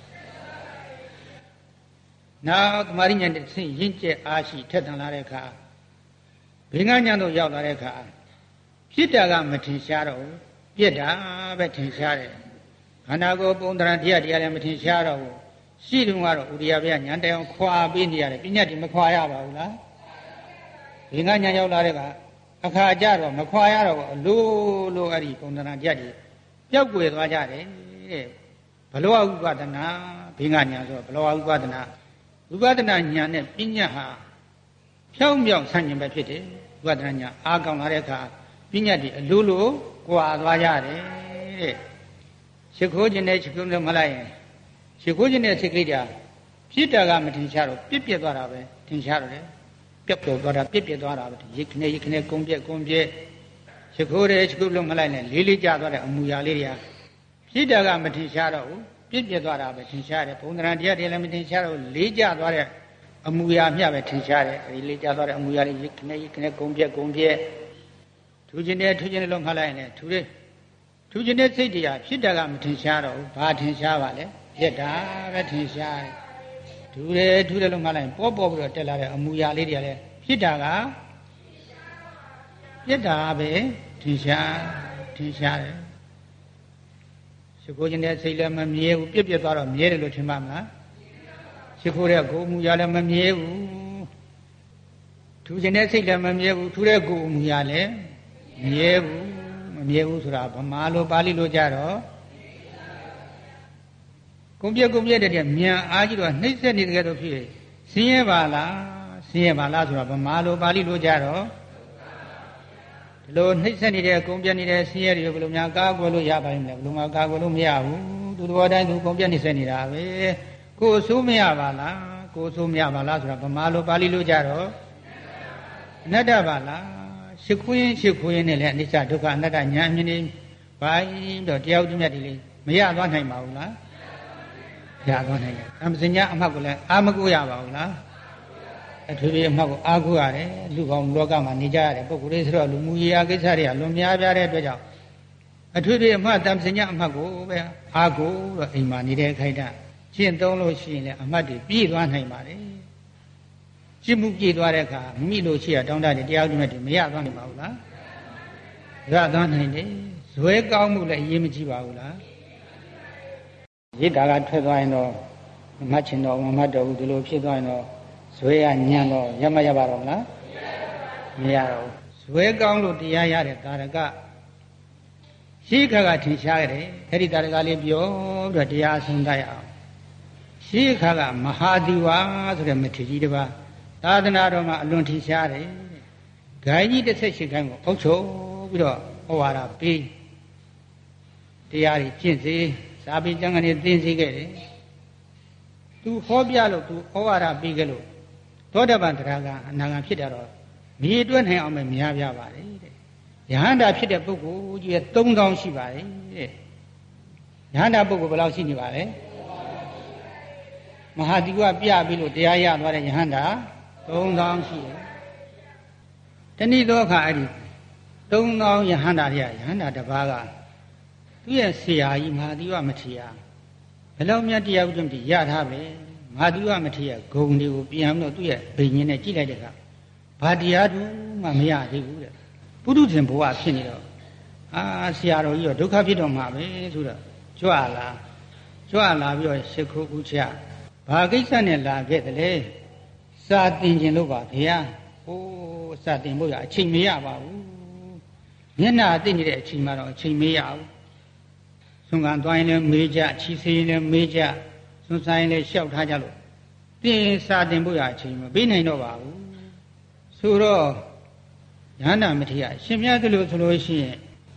နောက်သမာဓိဉာဏ်တစ်ဆင့်ရင့်ကျက်အားရှိထက်သန်လာတဲ့အခါဘင်္ဂဉာဏ်တို့ရောက်လာတဲ့အခါဖြစ်တာကမထင်ရှားတော့ဘူးပြက်တာပဲထင်ရှားတယ်ခန္ဓာကိုယ်ပုံသဏ္ဍာန်တရားလည်းမထင်ရှားတော့ဘူးရှိတုန်းကတော့ဥရိယဘယဉာဏ်တရားခွာပေးနေရတယ်ပညာတိမခွာရပါဘူးလားဘင်္ဂဉာဏ်ရောက်လာတဲ့အခါကြတော့မခွာရတော့ဘူးအလိုအဲ့ဒီပုံသဏ္ဍာန်တရားတွေပျောက်ကွယ်သွားကြတယ်တဲ့ဘလောဥပဒနာဘင်္ဂဉာဏ်ဆိုဘလောဥပဒနာဝိပဿနာဉာဏ်နဲ့ပညာဟာဖြောင်းမြောင်းဆန့်ကျင်ပဲဖြစ်တယ်ဝိပဿနာဉာဏ်အားကောင်းလာတဲ့အခါပညာတွေအလိုလိုကွာသွားကြတယ်တဲ့ရှိခိုးခြင်းနဲ့ရှိခိုးလို့မလိုက်ရင်ရှိခိုးခြင်းနဲ့စိတ်ကလေးတွေဖြစ်တာကမထင်ရှားတော့ပြက်သွားတာပဲထင်ရှားတော့တယ်ပြက်သွားတာပြက်သွားတာပဲရိတ်ခနဲ့ကုန်းပြက်ရှိခိုးတယ်ရှိခိုးလို့မလိုက်နဲ့လေးကျသွားတဲ့အမူအရာလေးတွေကဖြစ်တာကမထင်ရှားတော့ဘူးပြက်သွားတာပဲထင်ရှားတယ်ဘုံသဏ္ဍာန်တရားတွေလည်းမထင်ရှားတော့လေးကျသွားတဲ့အမူအရာမျှပဲထင်ရှားတယ်အဲဒီလေးကျသွားတဲ့အမူအရာလေးရိတ်ခနဲ့ကုန်းပြက်ထူးခြင်းနဲ့လို့မှတ်လိုက်ရင်ထူးခြင်းနဲ့စိတ်တရားဖြစ်တာကမထင်ရှားတော့ဘူးဘာထင်ရှားပါလဲပြက်တာပဲထင်ရှားတယ်ထူးတယ်လို့မှတ်လိုက်ရင်ပေါ်ပြီးတော့တက်လာတဲ့အမူအရာလေးတွေကလည်းဖြစ်တာကပြက်တာပဲထင်ရှားတယ်ရှိခိုးခြင်းနဲ့စိတ်လည်းမမြဲဘူးပြက်သွားတော့မြဲတယ်လို့ထင်ပါမလားရှိခိုးတဲ့ကိုယ်မူရာလည်းမမြဲဘူးထူးခြင်းနဲ့စိတ်လည်းမမြဲဘူးထူးတဲ့ကိုယ်မူရာလည်းမမြဲဘူးဆိုတာဗမာလိုပါဠိလိုကြတော့ကုံပြက်တဲ့မြန်အားကြီးတော့နှိမ့်ဆက်နေတဲ့တော့ဖြစ်ဆင်းရဲပါလားဆိုတာဗမာလိုပါဠိလိုကြတော့ဒီလိုနှိမ့်ဆက်နေတဲ့ကုံပြက်နေတဲ့ဆင်းရဲတွေကိုဘယ်လိုများကာကွယ်လို့ရပါ့မလဲဘယ်လိုမှကာကွယ်လို့မရဘူးသူသဘောတိုင်းသူကုံပြက်နေဆက်နေတာပဲကိုယ်ဆိုးမရပါလားဆိုတာဗမာလိုပါဠိလိုကြတော့အနတ္တပါလားရှိခွင်းနဲ့လည်းအနိစ္စဒုက္ခအနတ္တညာအမြင်နေဘာတော့တရားဥဒ္ဓမြတ်တွေလေးမရသွားနိုင်ပါဘူးလားရသွားနိုင်တယ်အမစညာအမှတ်ကိုလည်းအာမကိုရပါဘူးလားအထွေထွေအမှတ်ကိုအားကိုရတယ်လူကောင်းလောကမှာနေကြရတဲ့ပုဂ္ဂိုလ်တွေဆိုတော့လူမှုရေးရာကိစ္စတွေကလွန်များပြားတဲ့အတွက်ကြောင့်အထွေထွေအမှတ်တမစညာအမှတ်ကိုပဲအားကိုတော့အိမ်မှာနေတဲ့ခိုက်တာရှင်းသုံးလို့ရှိရင်လည်းအမှတ်တွေပြည့်သွားနိုင်ပါတယ်ရှင်းမှုပြည့်သွားတဲ့အခါမိလို့ရှိရတောင်းတတဲ့တရားဥဒ္ဓမြတ်တွေမရသွားနိုင်ပါဘူးလားရသွားနိုင်တယ်ဇွဲကောင်းမှုလည်းအရေးမကြီးပါဘူးလားရစ်တာကထွက်သွားရင်တော့မမှတ်ချင်တော့မမှတ်တော့ဘူးဒီလိုဖြစ်သွားရင်တော့ဇွဲရညံတော့ရပါတော့မလားမရတော့ဘူးဇွဲကောင်းလို့တရားရတဲ့တာရကရှိခါကထင်ရှားရတယ်အဲ့ဒီတာရကလေးပြောပြီးတော့တရားအဆုံးသတ်ရအောင်ရှိခါကမဟာဒီဝါဆိုတဲ့မထေရကြီးတစ်ပါးသာသနာတော်မှာအလွန်ထင်ရှားတယ်ဂိုင်းကြီး18ခိုင်းကိုအုပ်ချုပ်ပြီးတော့ဩဝါဒပေးတရားတွေကျင့်စေစာပေကျမ်းကနေသင်စေခဲ့တယ်သူဟောပြလို့သူဩဝါဒပေးခဲ့လို့သောတပန်တရားကအနာဂတ်ဖြစ်တာတော့မြေတွက်နိုင်အောင်ပဲများပြပါတယ်တဲ့ယဟန္တာဖြစ်တဲ့ပုဂ္ဂိုလ်ကြီးရဲ့3000ရှိပါတယ်တဲ့ယဟန္တာပုဂ္ဂိုလ်ဘယ်လောက်ရှိနေပါလဲမဟာဒီဝပြပြီးလို့တရားရသွားတဲ့ယဟန္တာ3000ရှိတယ်တဏိသောအခါအဲ့ဒီ3000ယဟန္တာတွေကယဟန္တာတစ်ပါးကသူ့ရဲ့ဆရာကြီးမဟာဒီဝမထေရဘယ်လောက်မြတ်တရားဥဒ္ဓမတိရထားပဲမဟာဒီဝမထေရဂုံတွေကိုပြန်ပြီးတော့သူ့ရဲ့ဘိညာဉ်နဲ့ကြည့်လိုက်တဲ့အခါဘာတရားတူမှမရသေးဘူးတဲ့ပုထုဇဉ်ဘဝဖြစ်နေတော့ဆရာတော်ကြီးတော့ဒုက္ခဖြစ်တော့မှာပဲဆိုတော့ကြွလာပြီးတော့ရှ िख ိုးဥချဘာကိစ္စနဲ့လာခဲ့တယ်လဲစာတင်ခြင်းလို့ပါဗျာဟိုးစာတင်ဖို့ရအချိန်မရပါဘူးမျက်နှာသိနေတဲ့အချိန်မှတော့အချိန်မရဘူးဆွမ်းခံသွားရင်လည်းမေးကြချီစေရင်လည်းမေးကြဆွမ်းဆိုင်လည်းလျှောက်ထားကြလို့တင်စာတင်ဖို့ရအချိန်မပေးနိုင်တော့ပါဘူးဆိုတော့ဉာဏမထေရရှင်မြတ်ကလို့ဆိုလို့ရှိရင်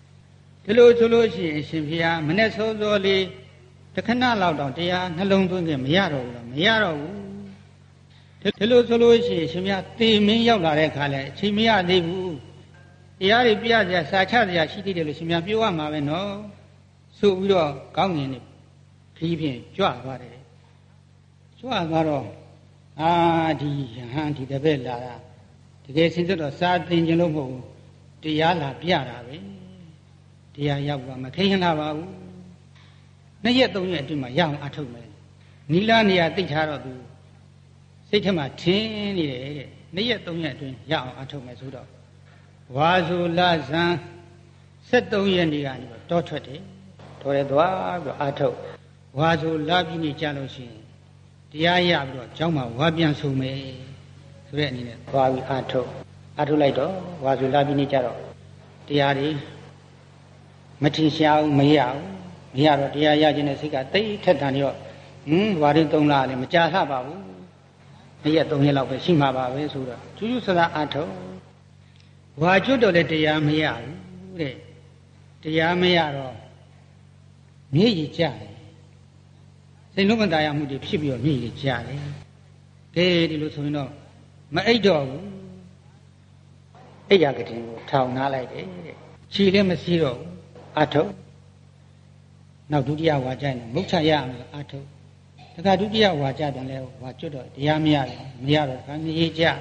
အရှင်ဖေဟာမနဲ့စောစောလေးတခဏလောက်တော့တရားနှလုံးသွင်းခင်မရတော့ဘူးမရတော့ဘူးဒီလိုဆိုလို့ရှိရင်ရှင်မြတ်သေမင်းရောက်လာတဲ့အခါလဲအချိန်မရသေးဘူးတရားတွေပြရစရာစာချစရာရှိသေးတယ်လို့ရှင်မြတ်ပြောရမှာပဲနော်ဆိုပြီးတော့ကောင်းငင်နေခီးဖြင့်ကြွသွားတယ်ကြွသွားတော့ဒီယဟန်ဒီတပည့်လာတာတကယ်စင်စစ်တော့စာသင်ခြင်းလို့မဟုတ်ဘူးတရားလာပြတာပဲတရားရောက်ပါမခိဟနာပါဘူး2 ရက် 3 ရက်အတွင်းမှာရအောင်အထုတ်မယ်နီလာနေရာသိထားတော့သူစိတ်ထဲမှာထင်းနေတယ်တဲ့2 ရက် 3 ရက်အတွင်းရအောင်အထုတ်မယ်ဆိုတော့ဝါဆိုလဇန်73 ရက်နေ့ကနေတော့တောထွက်တယ်တော်ရသွားပြီးတော့အထုတ်ဝါဆိုလပြီးနေကြလို့ရှိရင်တရားရပြီးတော့ကျောင်းမှာဝါပြန်ဆုံးမယ်ဆိုတဲ့အနေနဲ့သွားပြီးအထုတ်လိုက်တော့ဝါဆိုလပြီးနေကြတော့တရားတွေမထင်ရှားဘူးမရတော့တရားရခြင်းနဲ့စိတ်ကတိတ်ထက်ထန်ရောဝါရင်3 လလည်းမကြာလှပါဘူး2 ရက် 3 ရက်လောက်ပဲရှိမှာပါပဲဆိုတော့ကျူးကျူးဆဆအထုတ်ဝါကျွတ်တော့လည်းတရားမရဘူးတဲ့တရားမရတော့မျက်ရည်ကျတယ်စိတ်လုံးမတရားမှုတွေဖြစ်ပြီးတော့မျက်ရည်ကျတယ်ဒီလိုဆိုရင်တော့မအိပ်တော့ဘူးအိပ်ရကတင်ကိုထောင်နာလိုက်တယ်တဲ့ခြေလည်းမရှိတော့ဘူးအထုတ်နောက်ဒုတိယဝါကျရင်မုတ်ချရအောင်အထုတ်တခါဒုတိယဝါကျတယ်လဲဝါကျွတ်တော့တရားမရတော့ခါမျက်ရည်ကျ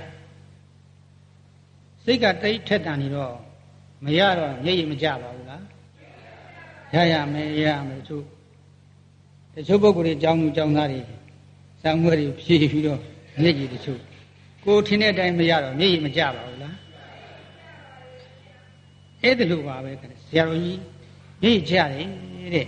စိတ်ကတိတ်ထက်တန်နေတော့မရတော့မျက်ရည်မကျပါဘူးလားရမယ်တချို့ပုဂ္ဂိုလ်တွေကြောင်းသူကြောင်းသားတွေစောင်းမွေးတွေဖြည့်ပြီးတော့မျက်ရည်တချို့ကိုထင်တဲ့အတိုင်းမရတော့မျက်ရည်မကျပါဘူးလားအဲ့ဒါလိုပါပဲဆရာတော်ကြီးမျက်ရည်ကျတယ်တဲ့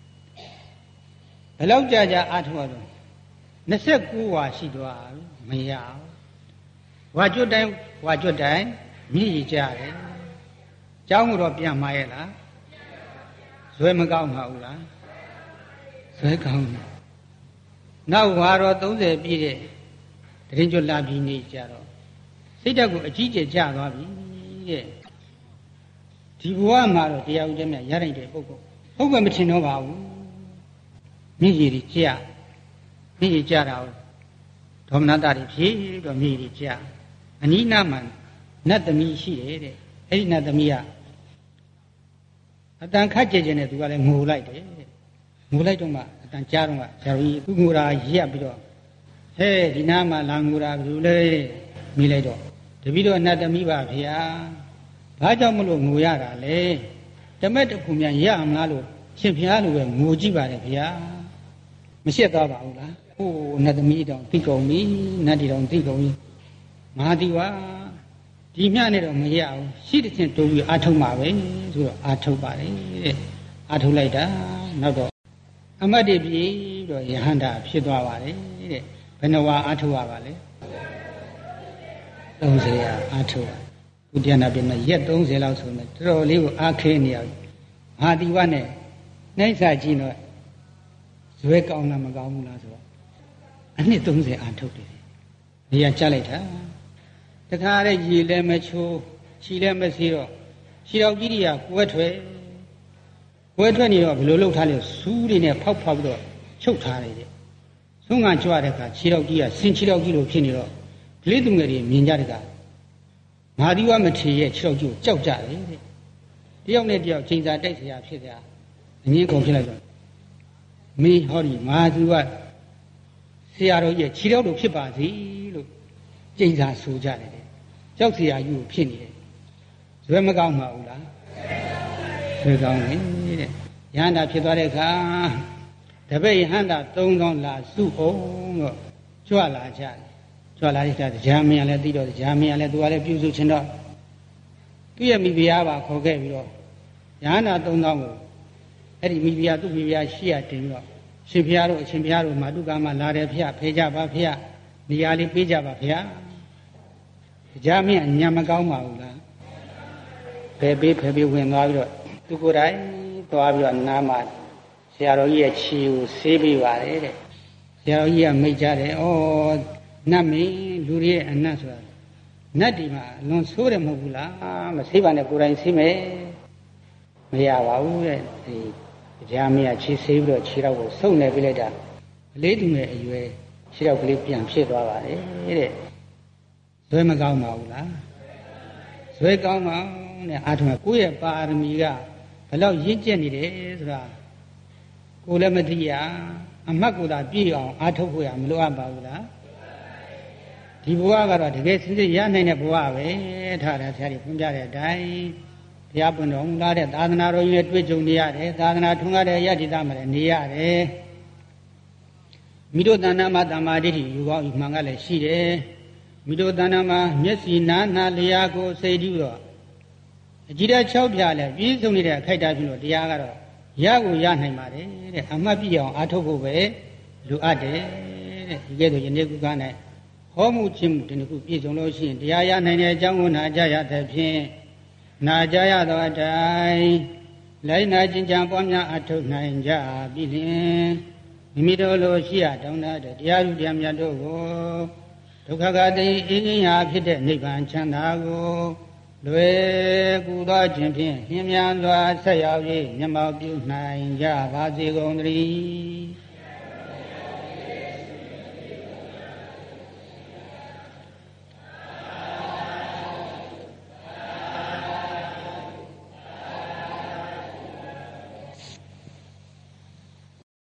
ဘယ်လောက်ကြာအားထုတ်ရတော့29 ဝါရှိသွားမရဘူးဝါကျွတ်တိုင်းမျက်ရည်ကျတယ်ကျောင်းကတော့ပြန်มาရဲ့လားဇွဲမကောင်းပါဘူးလားဇွဲကောင်းတယ်နောက်ဝါတော့30ပြည့်တဲ့တရင်ကျွတ်လာပြီးနေကြတော့စိတ်ဓာတ်ကိုအကြီးကျယ်ကျသွားပြီတဲ့ဒီဘဝမှာတော့တရားဥဒ္ဒမြရနိုင်တဲ့ပုဂ္ဂိုလ်ဟုတ်ကဲ့မထင်တော့ပါဘူးမျက်ရည်ကျတာဟုတ်ဒေါမနတတွေဖြည့်တော့မျက်ရည်ကျအနိနာမှာနတ်သမီးရှိတယ်တဲ့အဲ့ဒီနတ်သမီးကအတန်ခတ်ကြဲကြဲနဲ့သူကလည်းငိုလိုက်တယ်ငိုလိုက်တော့မှအတန်ကြားတော့မှဆရာကြီးသူငိုတာရက်ပြီးတော့ဟဲ့ဒီနားမှာလာငိုတာဘယ်လိုလဲမိလိုက်တော့တပည့်တော်နတ်သမီးပါဗျာဘာကြောင့်မလို့ငိုရတာလဲတမက်တခုမြန်ရမလားလို့ရှင်ဖျားလိုပဲငိုကြည့်ပါတယ်ဗျာမရှက်သွားပါဘူးလားဟိုနတ်သမီးတောင်သိကုန်ပြီနတ်တီတောင်သိကုန်ပြီမဟာဒီဝါဒီမြနဲ့တော့မရအောင်ရှိတဲ့ချင်းတိုးပြီးအာထုတ်မှာပဲဆိုတော့အာထုတ်ပါတယ်တဲ့အာထုတ်လိုက်တာနောက်တော့အမတ်တပြေတော့ယဟန္တာဖြစ်သွားပါတယ်တဲ့ဘယ်နှဝါအာထုတ်ရပါလဲ30ရာအာထုတ်ရဘုဒ္ဓနာပြင်မှာရက်30လောက်ဆိုနေတော်တော်လေးကိုအားခဲနေရမဟာဒီဝနဲ့နှိမ့်စာကြည့်တော့ဇွဲကောင်းလားမကောင်းဘူးလားဆိုတော့အနှစ်30အာထုတ်တယ်နေရာချလိုက်တာတခါတဲ့ရေလည်းမချိုးခြေလည်းမစီးတော့ခြေတော်ကြီးတွေကကွဲထွက်နေတော့ဘယ်လိုလုပ်ထားလဲစူးတွေနဲ့ဖောက်ပြီးတော့ချုပ်ထားတယ်တဲ့ဆုံးကကြွတဲ့အခါခြေတော်ကြီးကဆင်ခြေတော်ကြီးလိုဖြစ်နေတော့ကလေးသူငယ်တွေမြင်ကြတဲ့ကမဟာဒီဝမထေရရဲ့ခြေတော်ကြီးကိုကြောက်ကြတယ်တဲ့တယောက်နဲ့တယောက်ချိန်စာတိုက်เสียဖြစ်ကြအငင်းကုန်ဖြစ်လိုက်တော့မင်းဟောဒီမဟာဒီဝဆရာတော်ကြီးရဲ့ခြေတော်တို့ဖြစ်ပါစေလို့ချိန်စာဆိုကြတယ်ကြောက်เสียကြီးကိုဖြစ်နေတယ်ဇွဲမကောင်းပါဘူးလားဇွဲကောင်းတယ်တဲ့ယဟန္တာဖြစ်သွားတဲ့အခါတပည့်ယဟန္တာ3000လာစုအောင်တော့ကြွလာကြတယ်ကြွလာတဲ့အခါတရားမင်းလည်းသိတော့တရားမင်းလည်းသူကလည်းပြုစုချင်တော့သူ့ရဲ့မိဖုရားပါခေါ်ခဲ့ပြီးတော့ယဟနာ3000ကိုအဲ့ဒီမိဖုရားသူ့မိဖုရားရှိရတင်ပြီးတော့ရှင်ဖုရားတို့အရှင်ဖုရားတို့မာတုကာမလာတယ်ဖုရားဖေးကြပါဖုရားနေရာလေးပေးကြပါဖုရားကြားမြညံမကောင်းပါဘူးလားဖယ်ပေးဝင်သွားပြီးတော့သူကိုယ်တိုင်သွားပြီးတော့နားမှာဆရာတော်ကြီးရဲ့ခြေကိုဆေးပေးပါတယ်တဲ့ဆရာတော်ကြီးကမိတ်ကြတယ်ဩနတ်မင်းလူတွေရဲ့အနတ်ဆိုတာနတ်ဒီမှာအလွန်ဆိုးတယ်မဟုတ်ဘူးလားမဆေးပါနဲ့ကိုယ်တိုင်ဆေးမယ်မရပါဘူးတဲ့ဒီကြားမင်းကခြေဆေးပြီးတော့ခြေတော့ကိုစုပ်နေပြလိုက်တာအလေးတူနဲ့အရွယ်ခြေတော့ကလေးပြန်ဖြစ်သွားပါတယ်တဲ့ဇွဲမကောင်းပါဘူးလားဇွဲကောင်းပါနဲ့အာထုံကိုယ့်ရဲ့ပါရမီကဘယ်လောက်ရင့်ကျက်နေတယ်ဆိုတာကိုယ်လည်းမသိရအမှတ်ကိုသာပြည့်အောင်အားထုတ်ဖို့ရမလိုအပ်ပါဘူးလားဒီဘဝကတော့တကယ်စင်စစ်ရနိုင်တဲ့ဘဝပဲထားတယ်ဆရာကြီးဖွင့်ပြတဲ့အတိုင်းဘုရားပွင့်တော်မူလာတဲ့သာသနာတော်ကြီးနဲ့တွေ့ကြုံနေရတယ်သာသနာထွန်းကားတဲ့ယတ္တိသမလည်းနေရတယ်မိတို့တဏ္ဍာမှာတမာဒိဋ္ဌိယူကောင်းယူမှန်ကလည်းရှိတယ်မိတို့တဏ္ဍာမှာမျက်စိနားနာလျာကိုစိတ်တူတော့အကြည့်တဲ့6ပြားလဲပြည့်စုံနေတဲ့အခိုက်အတန့်ဖြစ်လို့တရားကတော့ရကိုရနိုင်ပါတယ်တဲ့အမှတ်ပြည့်အောင်အားထုတ်ဖို့ပဲလိုအပ်တယ်တဲ့ဒီကဲ့သို့ယနေ့ခုက၌ဟောမှုခြင်းမှုဒီနှစ်ခုပြည့်စုံလို့ရှိရင်တရားရနိုင်တဲ့အကြောင်းကိုနာကြရတဲ့ဖြင့်နာကြရသောအတိုင်းလိုက်နာကျင့်ကြံပွားများအထုတ်နိုင်ကြပြီလျှင်မိမိတို့လိုရှိရတောင်းတတဲ့တရားဥတရားမြတ်တို့ကိုဒုက္ခကတိအင်းရာဖြစ်တဲ့နိဗ္ဗာန်ချမ်းသာကိုလွယ်ကူသောခြင်းဖြင့်လျင်မြန်စွာဆက်ရောက်၍မျက်မှောက်ပြုနိုင်ကြပါစေကုန်သတည်း